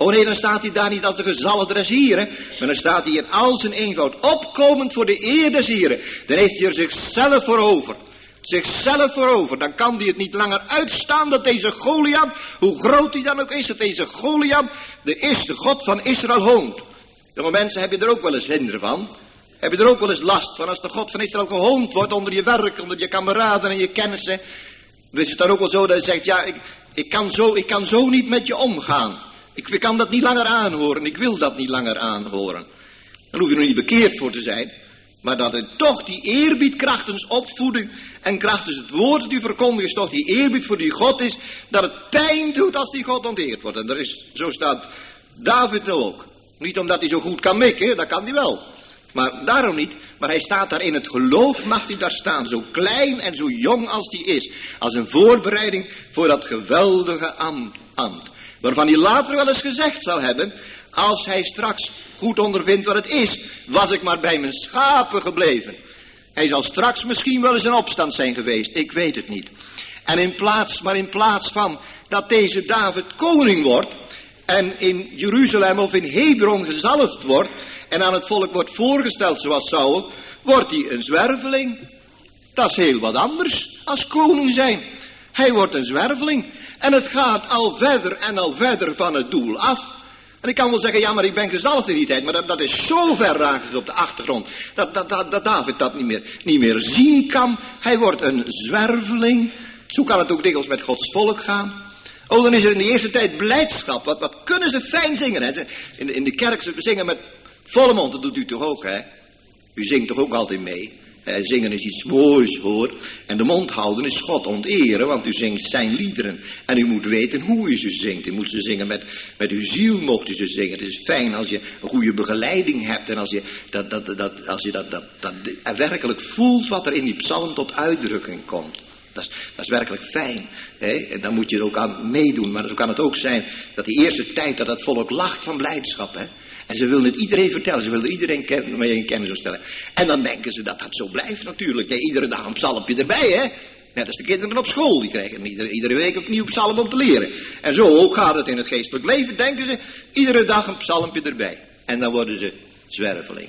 Oh nee, dan staat hij daar niet als de gezalfde des Heren, maar dan staat hij in al zijn eenvoud, opkomend voor de eer des Heren. Dan heeft hij er zichzelf voor over. Zichzelf voor over. Dan kan hij het niet langer uitstaan dat deze Goliath, hoe groot hij dan ook is, dat deze Goliath de eerste God van Israël hoont. Jonge mensen, heb je er ook wel eens hinder van? Heb je er ook wel eens last van als de God van Israël gehoond wordt onder je werk, onder je kameraden en je kennissen? Is het dan ook wel zo dat je zegt, ja, ik, ik, kan, zo, ik kan zo niet met je omgaan. Ik, ik kan dat niet langer aanhoren, ik wil dat niet langer aanhoren. Dan hoef je er niet bekeerd voor te zijn. Maar dat het toch die eerbied krachtens opvoeding en krachtens het woord dat u verkondigt, is toch die eerbied voor die God is, dat het pijn doet als die God onteerd wordt. En er is, zo staat David nou ook. Niet omdat hij zo goed kan mikken, dat kan hij wel. Maar daarom niet, maar hij staat daar in het geloof, mag hij daar staan, zo klein en zo jong als hij is. Als een voorbereiding voor dat geweldige ambt. Waarvan hij later wel eens gezegd zal hebben, als hij straks goed ondervindt wat het is, was ik maar bij mijn schapen gebleven. Hij zal straks misschien wel eens in opstand zijn geweest, ik weet het niet. En in plaats, maar in plaats van dat deze David koning wordt en in Jeruzalem of in Hebron gezalfd wordt en aan het volk wordt voorgesteld zoals Saul, wordt hij een zwerveling. Dat is heel wat anders als koning zijn. Hij wordt een zwerveling en het gaat al verder en al verder van het doel af. En ik kan wel zeggen, ja, maar ik ben gezalfd in die tijd, maar dat, dat is zo ver raakt op de achtergrond, dat, dat, dat, dat David dat niet meer, niet meer zien kan. Hij wordt een zwerveling. Zo kan het ook dikwijls met Gods volk gaan. Oh, dan is er in de eerste tijd blijdschap. Wat, wat kunnen ze fijn zingen, hè? In de, in de kerk, ze zingen met volle mond, dat doet u toch ook, hè? U zingt toch ook altijd mee? Eh, zingen is iets moois, hoor. En de mond houden is God onteren, want u zingt zijn liederen. En u moet weten hoe u ze zingt. U moet ze zingen met, met uw ziel, mocht u ze zingen. Het is fijn als je een goede begeleiding hebt en als je dat, dat, dat, als je dat, dat, dat werkelijk voelt wat er in die psalm tot uitdrukking komt. Dat is, dat is werkelijk fijn. Hè? En dan moet je er ook aan meedoen. Maar zo kan het ook zijn dat die eerste tijd dat het volk lacht van blijdschap. Hè? En ze willen het iedereen vertellen. Ze willen iedereen ken, mee in kennis stellen. En dan denken ze dat dat zo blijft natuurlijk. Ja, iedere dag een psalmpje erbij. Hè? Net als de kinderen op school. Die krijgen iedere, iedere week een nieuw psalm om te leren. En zo ook gaat het in het geestelijk leven. Denken ze iedere dag een psalmpje erbij. En dan worden ze zwerveling.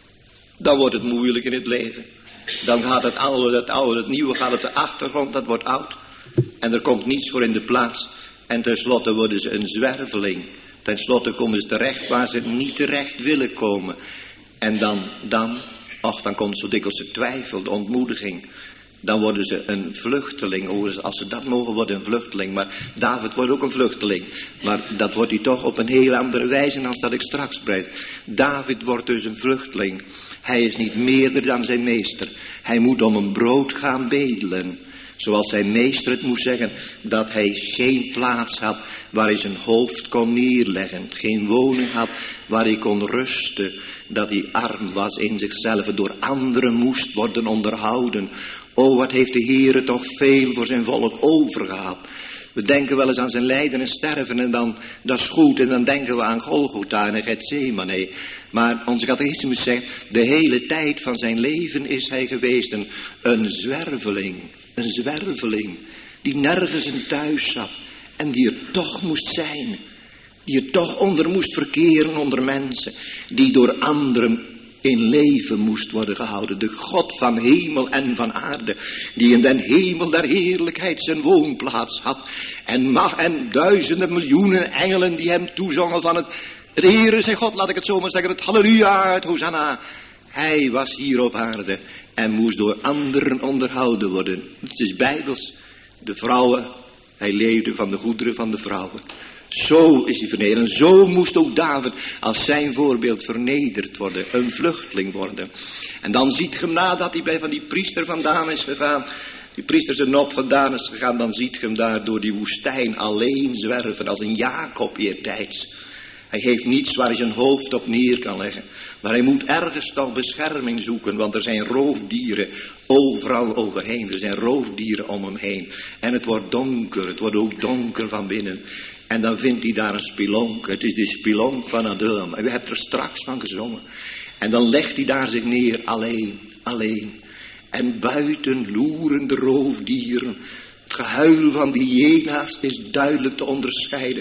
Dan wordt het moeilijk in het leven. Dan gaat het oude, het oude, het nieuwe gaat op de achtergrond, dat wordt oud. En er komt niets voor in de plaats. En tenslotte worden ze een zwerveling. Ten slotte komen ze terecht waar ze niet terecht willen komen. En dan, dan, ach, dan komt zo dikwijls de twijfel, de ontmoediging. Dan worden ze een vluchteling. Oh, als ze dat mogen worden, een vluchteling. Maar David wordt ook een vluchteling. Maar dat wordt hij toch op een heel andere wijze dan dat ik straks breid. David wordt dus een vluchteling. Hij is niet meerder dan zijn meester. Hij moet om een brood gaan bedelen. Zoals zijn meester het moest zeggen, dat hij geen plaats had waar hij zijn hoofd kon neerleggen. Geen woning had waar hij kon rusten. Dat hij arm was in zichzelf, door anderen moest worden onderhouden. O, wat heeft de Heere toch veel voor zijn volk overgehad. We denken wel eens aan zijn lijden en sterven en dan, dat is goed, en dan denken we aan Golgotha en Gethsemane. Maar onze catechismus zegt, de hele tijd van zijn leven is hij geweest een, een zwerveling. Een zwerveling die nergens een thuis zat en die er toch moest zijn. Die er toch onder moest verkeren onder mensen. Die door anderen in leven moest worden gehouden. De God van hemel en van aarde. Die in den hemel der heerlijkheid zijn woonplaats had. En, mag, en duizenden miljoenen engelen die hem toezongen van het... Het Heere zei God, laat ik het zo maar zeggen, het halleluja, het hosanna. Hij was hier op aarde en moest door anderen onderhouden worden. Het is bijbels. De vrouwen, hij leefde van de goederen van de vrouwen. Zo is hij vernederd. En zo moest ook David als zijn voorbeeld vernederd worden. Een vluchteling worden. En dan ziet je hem nadat hij bij van die priester vandaan is gegaan. Die priester zijn op vandaan is gegaan. Dan ziet je hem daar door die woestijn alleen zwerven. Als een Jacob eertijds. Hij heeft niets waar hij zijn hoofd op neer kan leggen. Maar hij moet ergens toch bescherming zoeken. Want er zijn roofdieren overal overheen. Er zijn roofdieren om hem heen. En het wordt donker. Het wordt ook donker van binnen. En dan vindt hij daar een spilonk. Het is de spilonk van Adullam. En we hebben er straks van gezongen. En dan legt hij daar zich neer. Alleen. Alleen. En buiten loeren de roofdieren. Het gehuil van die hyena's is duidelijk te onderscheiden.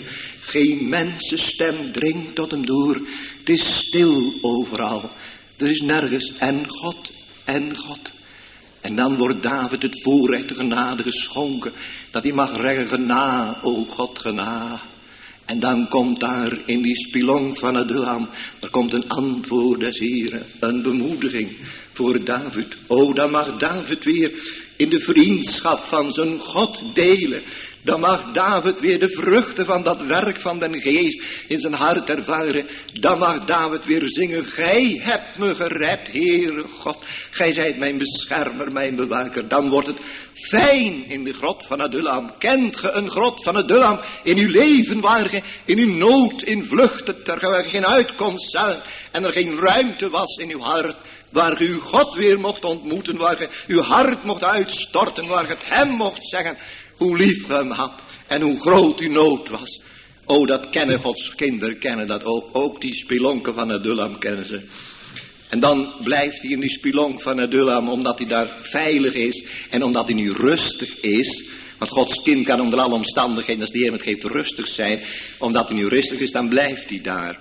Geen mensenstem dringt tot hem door. Het is stil overal. Er is nergens en God en God. En dan wordt David het voorrecht de genade geschonken. Dat hij mag zeggen, gena, o God, gena. En dan komt daar in die spilong van Adullam, er komt een antwoord des Heren, een bemoediging voor David. O, dan mag David weer in de vriendschap van zijn God delen. Dan mag David weer de vruchten van dat werk van den geest in zijn hart ervaren. Dan mag David weer zingen, gij hebt me gered, Heere God. Gij zijt mijn beschermer, mijn bewaker. Dan wordt het fijn in de grot van Adullam. Kent ge een grot van Adullam in uw leven waar ge in uw nood, in vluchten, terwijl er geen uitkomst zag en er geen ruimte was in uw hart. Waar ge uw God weer mocht ontmoeten, waar ge uw hart mocht uitstorten, waar ge het hem mocht zeggen hoe lief ge hem had en hoe groot uw nood was. O, dat kennen Gods kinderen, kennen dat ook. Ook die spelonken van Adullam kennen ze. En dan blijft hij in die spelonk van Adullam, omdat hij daar veilig is en omdat hij nu rustig is. Want Gods kind kan onder alle omstandigheden, als die hem het geeft, rustig zijn. Omdat hij nu rustig is, dan blijft hij daar.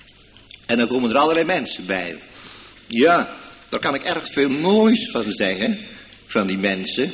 En dan komen er allerlei mensen bij. Ja, daar kan ik erg veel moois van zeggen, van die mensen.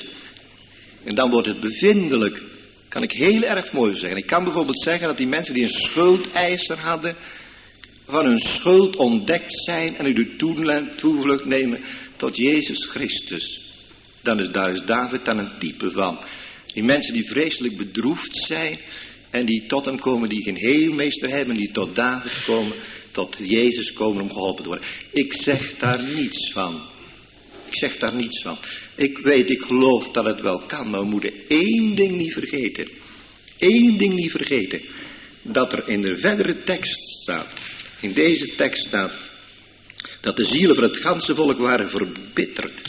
En dan wordt het bevindelijk, kan ik heel erg mooi zeggen. Ik kan bijvoorbeeld zeggen dat die mensen die een schuldeiser hadden, van hun schuld ontdekt zijn en u de toevlucht nemen tot Jezus Christus. Dan is, daar is David dan een type van. Die mensen die vreselijk bedroefd zijn en die tot hem komen, die geen heelmeester hebben, die tot David komen, tot Jezus komen om geholpen te worden. Ik zeg daar niets van. Ik zeg daar niets van. Ik weet, ik geloof dat het wel kan, maar we moeten één ding niet vergeten. Eén ding niet vergeten. Dat er in de verdere tekst staat, in deze tekst staat, dat de zielen van het ganse volk waren verbitterd.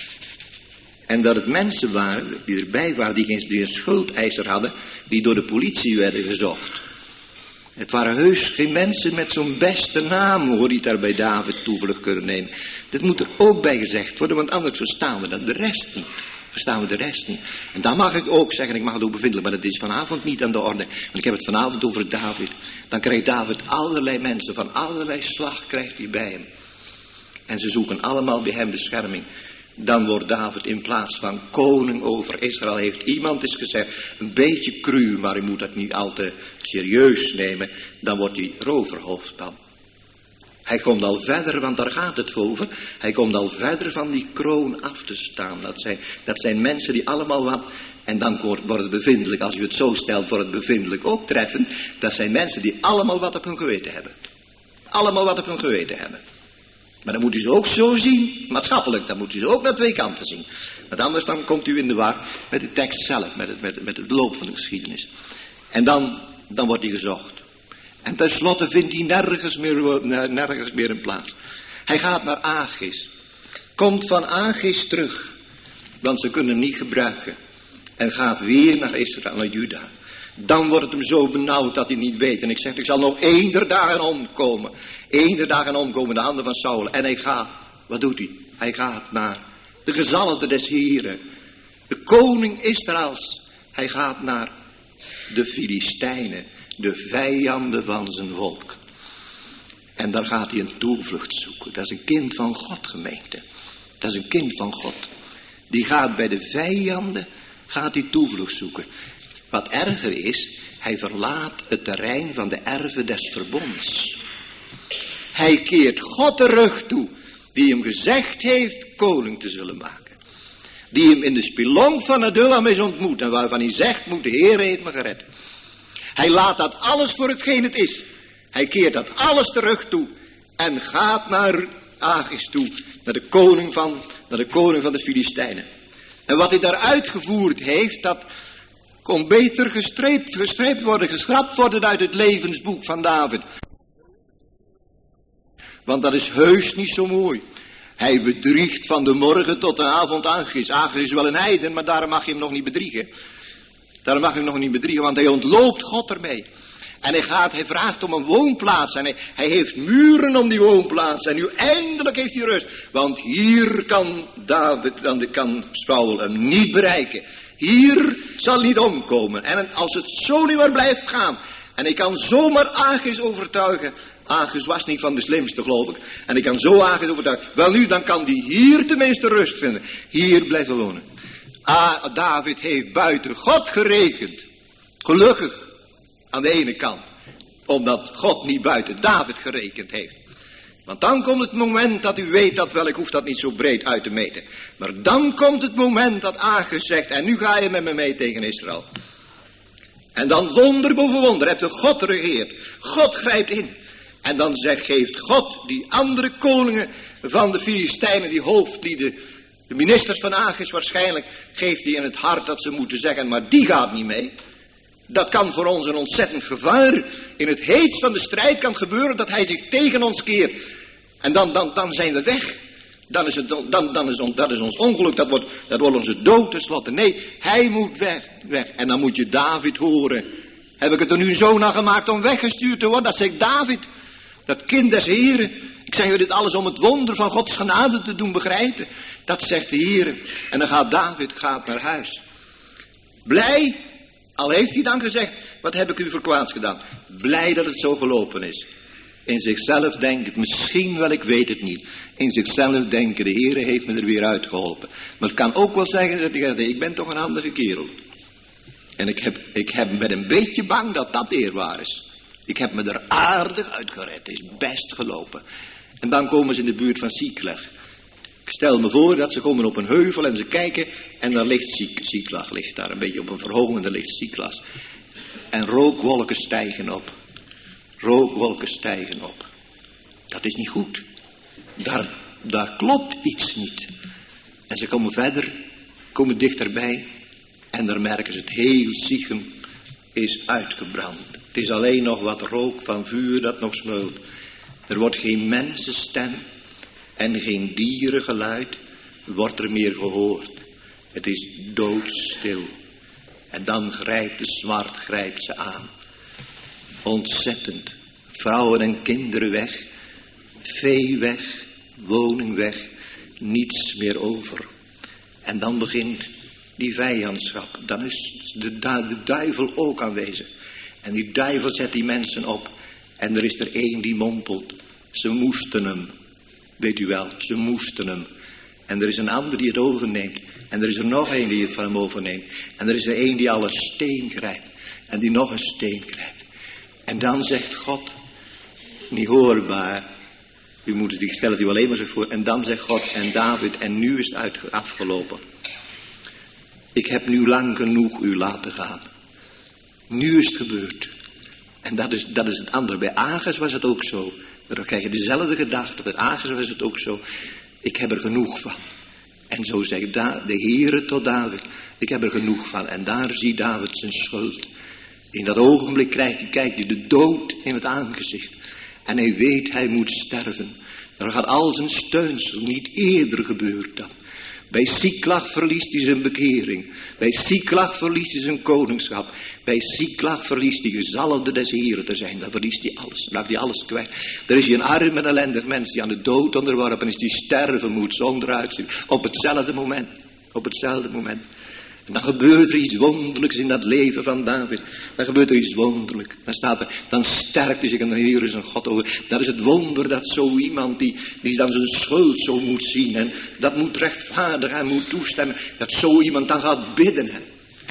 En dat het mensen waren, die erbij waren, die, geen, die een schuldeiser hadden, die door de politie werden gezocht. Het waren heus geen mensen met zo'n beste naam, hoor, die daar bij David toevlucht kunnen nemen. Dat moet er ook bij gezegd worden, want anders verstaan we dan de rest niet. Verstaan we de rest niet. En dan mag ik ook zeggen, ik mag het ook bevindelijk, maar dat is vanavond niet aan de orde. Want ik heb het vanavond over David. Dan krijgt David allerlei mensen van allerlei slag krijgt hij bij hem. En ze zoeken allemaal bij hem bescherming. Dan wordt David in plaats van koning over Israël, heeft iemand eens gezegd, een beetje cru, maar u moet dat niet al te serieus nemen. Dan wordt hij roverhoofdman. Hij komt al verder, want daar gaat het over. Hij komt al verder van die kroon af te staan. Dat zijn, dat zijn mensen die allemaal wat, en dan wordt het bevindelijk, als u het zo stelt, wordt het bevindelijk ook treffen. Dat zijn mensen die allemaal wat op hun geweten hebben. Allemaal wat op hun geweten hebben. Maar dan moet u ze ook zo zien, maatschappelijk, dan moet u ze ook naar twee kanten zien. Want anders dan komt u in de war met de tekst zelf, met het, met, met het loop van de geschiedenis. En dan, dan wordt hij gezocht. En tenslotte vindt hij nergens meer, nergens meer een plaats. Hij gaat naar Achis. Komt van Achis terug, want ze kunnen hem niet gebruiken. En gaat weer naar Israël, naar Juda. Dan wordt het hem zo benauwd dat hij niet weet. En ik zeg, ik zal nog één der dagen omkomen. Eén der dagen omkomen in de handen van Saul. En hij gaat, wat doet hij? Hij gaat naar de gezalfde des Heren. De koning Israëls. Hij gaat naar de Filistijnen. De vijanden van zijn volk. En daar gaat hij een toevlucht zoeken. Dat is een kind van God, gemeente. Dat is een kind van God. Die gaat bij de vijanden, gaat hij toevlucht zoeken. Wat erger is, hij verlaat het terrein van de erven des verbonds. Hij keert God de rug toe, die hem gezegd heeft koning te zullen maken. Die hem in de spelonk van Adullam is ontmoet en waarvan hij zegt, moet de Heer heeft me gered. Hij laat dat alles voor hetgeen het is. Hij keert dat alles terug toe en gaat naar Achis toe, naar de koning van, naar de koning van de Filistijnen. En wat hij daar uitgevoerd heeft, dat kon beter gestreept, gestreept worden, geschrapt worden uit het levensboek van David. Want dat is heus niet zo mooi. Hij bedriegt van de morgen tot de avond Achis. Achis is wel een heiden, maar daarom mag je hem nog niet bedriegen. Daarom mag je hem nog niet bedriegen, want hij ontloopt God ermee. En hij gaat, hij vraagt om een woonplaats. En hij, hij heeft muren om die woonplaats. En nu eindelijk heeft hij rust. Want hier kan David, dan kan Saul hem niet bereiken. Hier zal niet omkomen. En als het zo niet meer blijft gaan, En ik kan zomaar Agis overtuigen. Agis was niet van de slimste, geloof ik. En ik kan zo Agis overtuigen. Wel nu, dan kan die hier tenminste rust vinden. Hier blijven wonen. Ah, David heeft buiten God gerekend. Gelukkig. Aan de ene kant. Omdat God niet buiten David gerekend heeft. Want dan komt het moment dat u weet dat wel, ik hoef dat niet zo breed uit te meten. Maar dan komt het moment dat Agis zegt, en nu ga je met me mee tegen Israël. En dan wonder boven wonder, hebt de God regeert. God grijpt in. En dan zegt, geeft God die andere koningen van de Filistijnen, die hoofdlieden, de ministers van Agis waarschijnlijk, geeft die in het hart dat ze moeten zeggen, maar die gaat niet mee. Dat kan voor ons een ontzettend gevaar. In het heetst van de strijd kan gebeuren dat hij zich tegen ons keert. En dan, dan, dan zijn we weg. Dan is, het, dan, dan is on, dat is ons ongeluk. Dat wordt, dat wordt onze dood tenslotte. Nee, hij moet weg, weg. En dan moet je David horen. Heb ik het er nu zo naar gemaakt om weggestuurd te worden? Dat zegt David. Dat kind des Heren. Ik zeg u dit alles om het wonder van Gods genade te doen begrijpen. Dat zegt de Heer. En dan gaat David gaat naar huis. Blij. Al heeft hij dan gezegd, wat heb ik u voor kwaads gedaan? Blij dat het zo gelopen is. In zichzelf denkt, misschien wel, ik weet het niet. In zichzelf denken, de Heere heeft me er weer uitgeholpen. Maar het kan ook wel zeggen, dat hij, ik ben toch een handige kerel. En ik heb, ik heb met een beetje bang dat dat eerwaar is. Ik heb me er aardig uitgered, het is best gelopen. En dan komen ze in de buurt van Siklag. Ik stel me voor dat ze komen op een heuvel en ze kijken en daar ligt Siklag, ligt daar een beetje op een verhoging en daar ligt Siklag. En rookwolken stijgen op. Rookwolken stijgen op. Dat is niet goed. Daar, daar klopt iets niet. En ze komen verder, komen dichterbij en daar merken ze het heel Sichem is uitgebrand. Het is alleen nog wat rook van vuur dat nog smeult. Er wordt geen mensenstem en geen dierengeluid wordt er meer gehoord. Het is doodstil. En dan grijpt de zwart, grijpt ze aan. Ontzettend. Vrouwen en kinderen weg. Vee weg. Woning weg. Niets meer over. En dan begint die vijandschap. Dan is de, de duivel ook aanwezig. En die duivel zet die mensen op. En er is er één die mompelt. Ze moesten hem. Weet u wel, ze moesten hem. En er is een ander die het overneemt. En er is er nog één die het van hem overneemt. En er is er één die al een steen grijpt. En die nog een steen grijpt. En dan zegt God, niet hoorbaar. U moet het, ik stel het u alleen maar zo voor. En dan zegt God, en David, en nu is het uit, afgelopen. Ik heb nu lang genoeg u laten gaan. Nu is het gebeurd. En dat is, dat is het andere. Bij Agis was het ook zo. Dan krijg je dezelfde gedachte. Bij Agis was het ook zo. Ik heb er genoeg van. En zo zegt da- de Heere tot David. Ik heb er genoeg van. En daar ziet David zijn schuld. In dat ogenblik krijgt hij, kijkt hij de dood in het aangezicht. En hij weet hij moet sterven. Er gaat al zijn steunsel niet eerder gebeurd dan. Bij Siklag verliest hij zijn bekering. Bij Siklag verliest hij zijn koningschap. Bij Siklag verliest hij gezalfde des Heren te zijn. Dan verliest hij alles. Dan raakt hij alles kwijt. Er is hij een arm en ellendig mens die aan de dood onderworpen is. Die sterven moet zonder uitzicht. Op hetzelfde moment. Op hetzelfde moment. En dan gebeurt er iets wonderlijks in dat leven van David. Dan gebeurt er iets wonderlijks. Dan staat er, dan sterkt hij zich en de Heer is een God over. Dat is het wonder dat zo iemand die, die dan zijn schuld zo moet zien. En dat moet rechtvaardig en moet toestemmen. Dat zo iemand dan gaat bidden. Hè.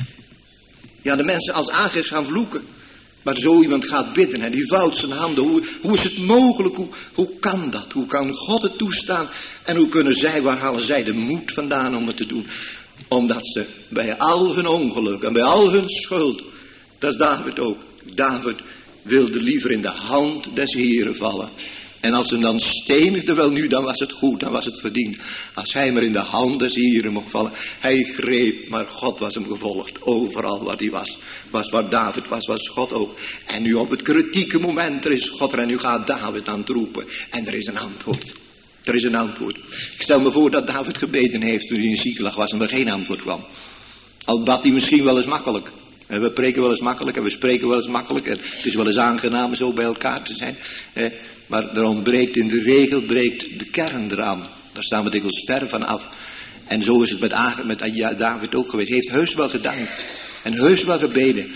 Ja, de mensen als Agis gaan vloeken. Maar zo iemand gaat bidden en die vouwt zijn handen. Hoe, hoe is het mogelijk? Hoe, hoe kan dat? Hoe kan God het toestaan? En hoe kunnen zij, waar halen zij de moed vandaan om het te doen? Omdat ze bij al hun ongeluk en bij al hun schuld, dat is David ook. David wilde liever in de hand des Heren vallen. En als ze dan stenigden, wel nu, dan was het goed, dan was het verdiend. Als hij maar in de hand des Heren mocht vallen. Hij greep, maar God was hem gevolgd. Overal waar hij was, was waar David was, was God ook. En nu op het kritieke moment, er is God er en nu gaat David aan het roepen. En er is een antwoord. Er is een antwoord. Ik stel me voor dat David gebeden heeft toen hij in Siklag was en er geen antwoord kwam. Al bad hij misschien wel eens makkelijk. En we preken wel eens makkelijk en we spreken wel eens makkelijk. En het is wel eens aangenaam zo bij elkaar te zijn. Eh, maar er ontbreekt in de regel breekt de kern eraan. Daar staan we dikwijls ver van af. En zo is het met, met David ook geweest. Hij heeft heus wel gedankt. En heus wel gebeden.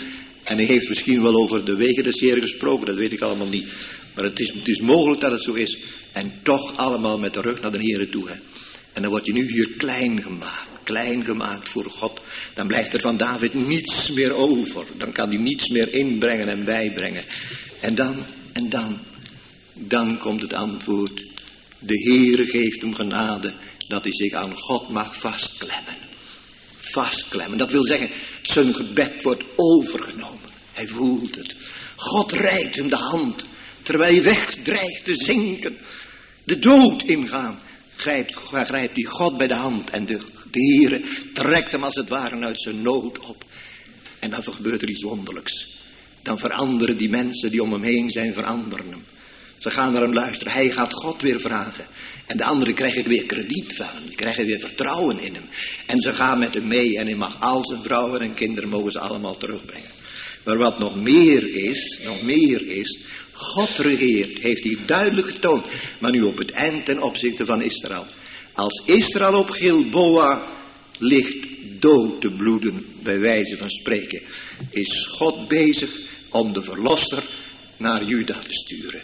En hij heeft misschien wel over de wegen des Heeren gesproken, dat weet ik allemaal niet. Maar het is, het is mogelijk dat het zo is. En toch allemaal met de rug naar de Heere toe. Hè. En dan wordt hij nu hier klein gemaakt. Klein gemaakt voor God. Dan blijft er van David niets meer over. Dan kan hij niets meer inbrengen en bijbrengen. En dan, en dan, dan komt het antwoord. De Heere geeft hem genade dat hij zich aan God mag vastklemmen. Vastklemmen, dat wil zeggen, zijn gebed wordt overgenomen. Hij voelt het. God reikt hem de hand, terwijl hij weg dreigt te zinken. De dood ingaan. Grijpt, grijpt hij God bij de hand en de, de Heere trekt hem als het ware uit zijn nood op. En dan gebeurt er iets wonderlijks. Dan veranderen die mensen die om hem heen zijn, veranderen hem. Ze gaan naar hem luisteren. Hij gaat God weer vragen. En de anderen krijgen weer krediet van hem. Die krijgen weer vertrouwen in hem. En ze gaan met hem mee. En hij mag al zijn vrouwen en kinderen mogen ze allemaal terugbrengen. Maar wat nog meer is, nog meer is, God regeert, heeft hij duidelijk getoond. Maar nu op het eind ten opzichte van Israël. Als Israël op Gilboa ligt dood te bloeden, bij wijze van spreken, is God bezig om de verlosser naar Juda te sturen.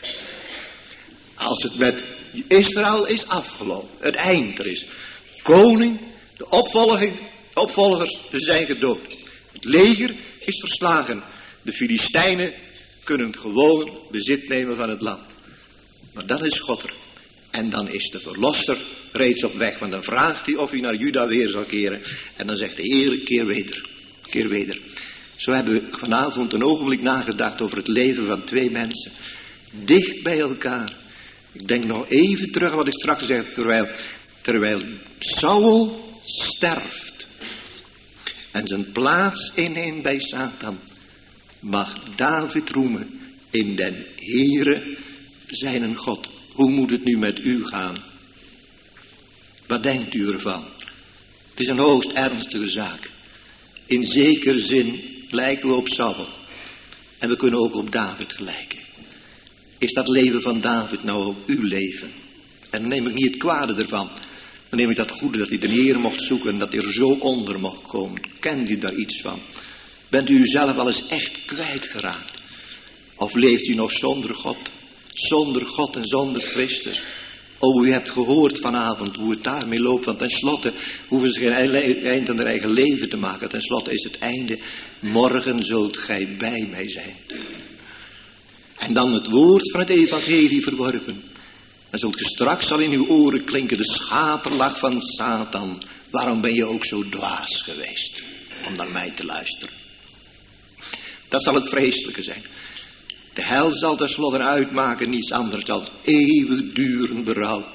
Als het met Israël is afgelopen, het eind er is. Koning, de opvolging, opvolgers, ze zijn gedood. Het leger is verslagen. De Filistijnen kunnen gewoon bezit nemen van het land. Maar dan is God er. En dan is de verlosser reeds op weg. Want dan vraagt hij of hij naar Juda weer zal keren. En dan zegt de Heer, keer weder. Keer weder. Zo hebben we vanavond een ogenblik nagedacht over het leven van twee mensen. Dicht bij elkaar. Ik denk nog even terug aan wat ik straks zeg. Terwijl, terwijl Saul sterft. En zijn plaats inneemt bij Satan. Mag David roemen in den Heere zijn een God. Hoe moet het nu met u gaan? Wat denkt u ervan? Het is een hoogst ernstige zaak. In zekere zin lijken we op Saul. En we kunnen ook op David gelijken. Is dat leven van David nou ook uw leven? En dan neem ik niet het kwade ervan. Dan neem ik dat goede dat hij de Heer mocht zoeken en dat hij er zo onder mocht komen. Kent u daar iets van? Bent u uzelf wel eens echt kwijtgeraakt? Of leeft u nog zonder God? Zonder God en zonder Christus? Oh, u hebt gehoord vanavond hoe het daarmee loopt. Want tenslotte hoeven ze geen eind aan hun eigen leven te maken. Ten slotte is het einde. Morgen zult gij bij mij zijn. En dan het woord van het evangelie verworpen. Dan zult ge straks al in uw oren klinken de schaperlach van Satan. Waarom ben je ook zo dwaas geweest om naar mij te luisteren? Dat zal het vreselijke zijn. De hel zal tenslotte uitmaken, niets anders dan eeuwig durend berouw.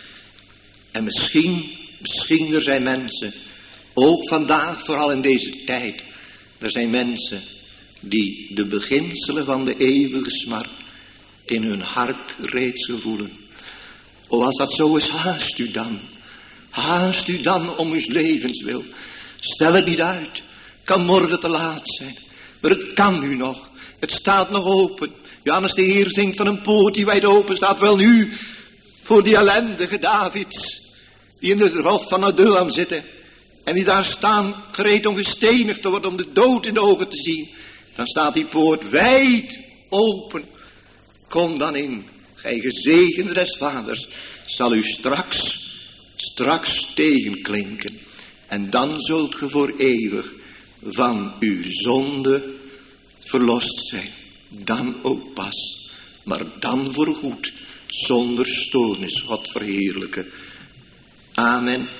En misschien, misschien er zijn mensen, ook vandaag, vooral in deze tijd, er zijn mensen die de beginselen van de eeuwige smart in hun hart reeds gevoelen. O, als dat zo is, haast u dan. Haast u dan om uw levenswil. Stel het niet uit. Kan morgen te laat zijn. Maar het kan nu nog. Het staat nog open. Johannes de Heer zingt van een poort die wijd open staat. Wel nu, voor die ellendige Davids, die in het hof van Adullam zitten. En die daar staan, gereed om gestenigd te worden, om de dood in de ogen te zien. Dan staat die poort wijd open. Kom dan in, gij gezegende des vaders, zal u straks, straks tegenklinken. En dan zult ge voor eeuwig van uw zonde verlost zijn. Dan ook pas, maar dan voorgoed, zonder stoornis, God verheerlijken. Amen.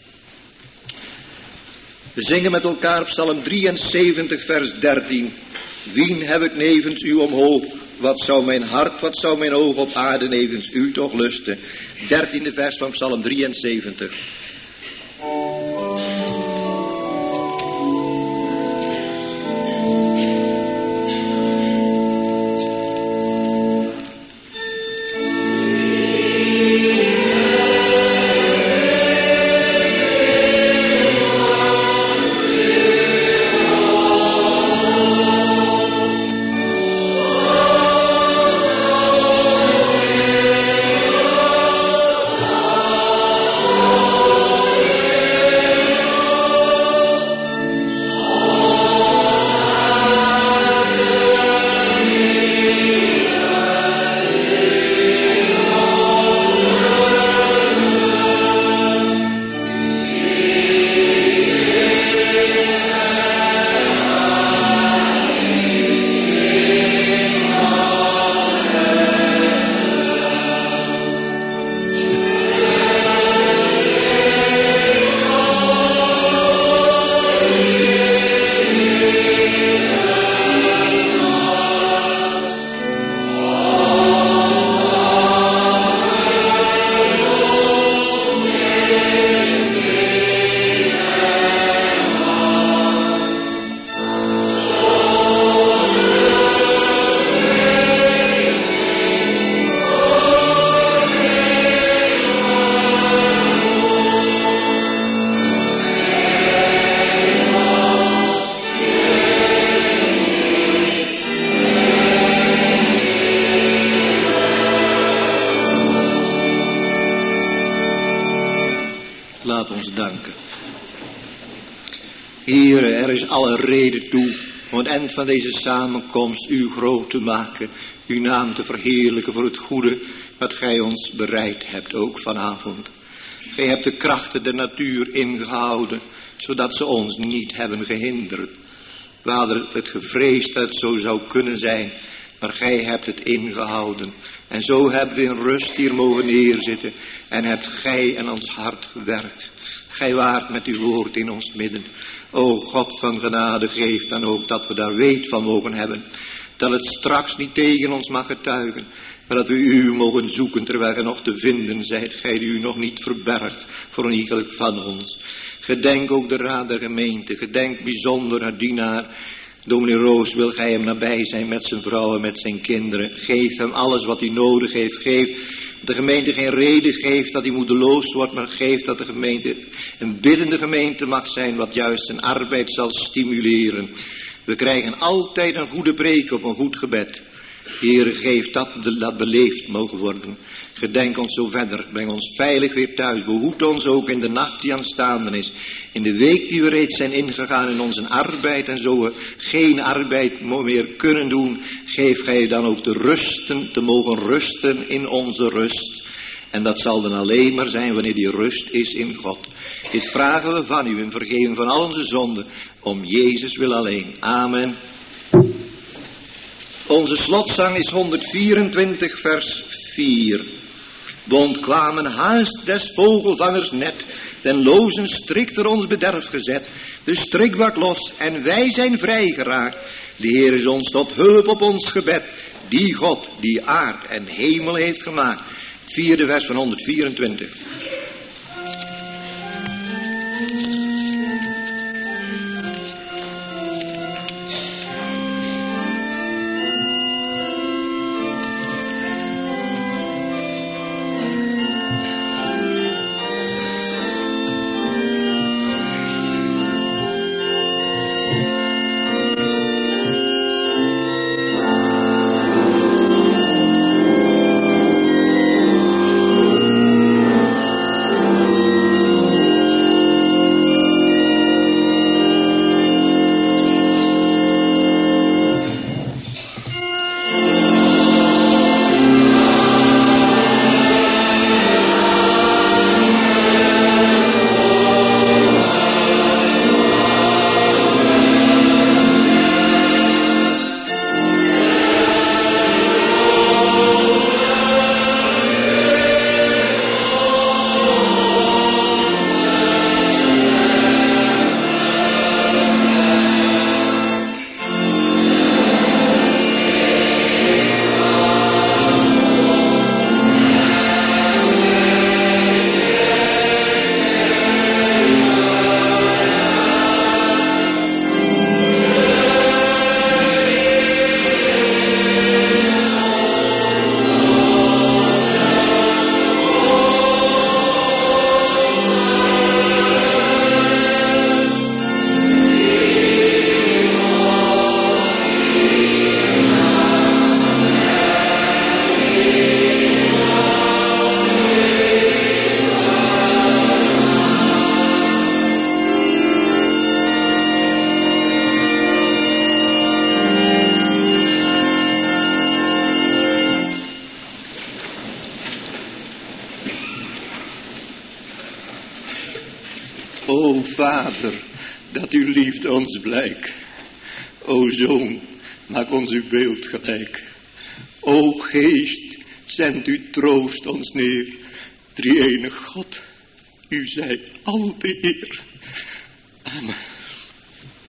We zingen met elkaar Psalm drieënzeventig vers dertien. Wien heb ik nevens u omhoog? Wat zou mijn hart, wat zou mijn oog op aarde nevens u toch lusten? Dertiende vers van Psalm drieënzeventig. Oh Laat ons danken. Heere, er is alle reden toe om het eind van deze samenkomst u groot te maken, uw naam te verheerlijken voor het goede wat gij ons bereid hebt, ook vanavond. Gij hebt de krachten der natuur ingehouden, zodat ze ons niet hebben gehinderd. We hadden het gevreesd dat het zo zou kunnen zijn, maar gij hebt het ingehouden. En zo hebben we in rust hier mogen neerzitten en hebt gij in ons hart gewerkt. Gij waart met uw woord in ons midden. O God van genade, geef dan ook dat we daar weet van mogen hebben. Dat het straks niet tegen ons mag getuigen, maar dat we u mogen zoeken terwijl gij nog te vinden zijt. Gij die u nog niet verbergt voor een iegelijk van ons. Gedenk ook de raad der gemeente. Gedenk bijzonder haar dienaar. Dominee Roos, wil gij hem nabij zijn met zijn vrouw en met zijn kinderen. Geef hem alles wat hij nodig heeft. Geef dat de gemeente geen reden geeft dat hij moedeloos wordt, maar geef dat de gemeente een biddende gemeente mag zijn, wat juist zijn arbeid zal stimuleren. We krijgen altijd een goede preek op een goed gebed. Heere, geef dat, dat beleefd mogen worden. Gedenk ons zo verder. Breng ons veilig weer thuis. Behoed ons ook in de nacht die aanstaande is. In de week die we reeds zijn ingegaan in onze arbeid. En zo we geen arbeid meer kunnen doen. Geef gij dan ook te rusten, te mogen rusten in onze rust. En dat zal dan alleen maar zijn wanneer die rust is in God. Dit vragen we van u in vergeving van al onze zonden. Om Jezus wil alleen. Amen. Onze slotzang is honderdvierentwintig vers vier. We ontkwamen haast des vogelvangers net, den lozen strik ter ons bederf gezet, de strikbak los en wij zijn vrijgeraakt. De Heer is ons tot hulp op ons gebed, die God die aard en hemel heeft gemaakt. Vierde vers van honderdvierentwintig. O Vader, dat uw liefde ons blijk. O Zoon, maak ons uw beeld gelijk. O Geest, zend uw troost ons neer. Drie-enige God, u zij al de Heer. Amen.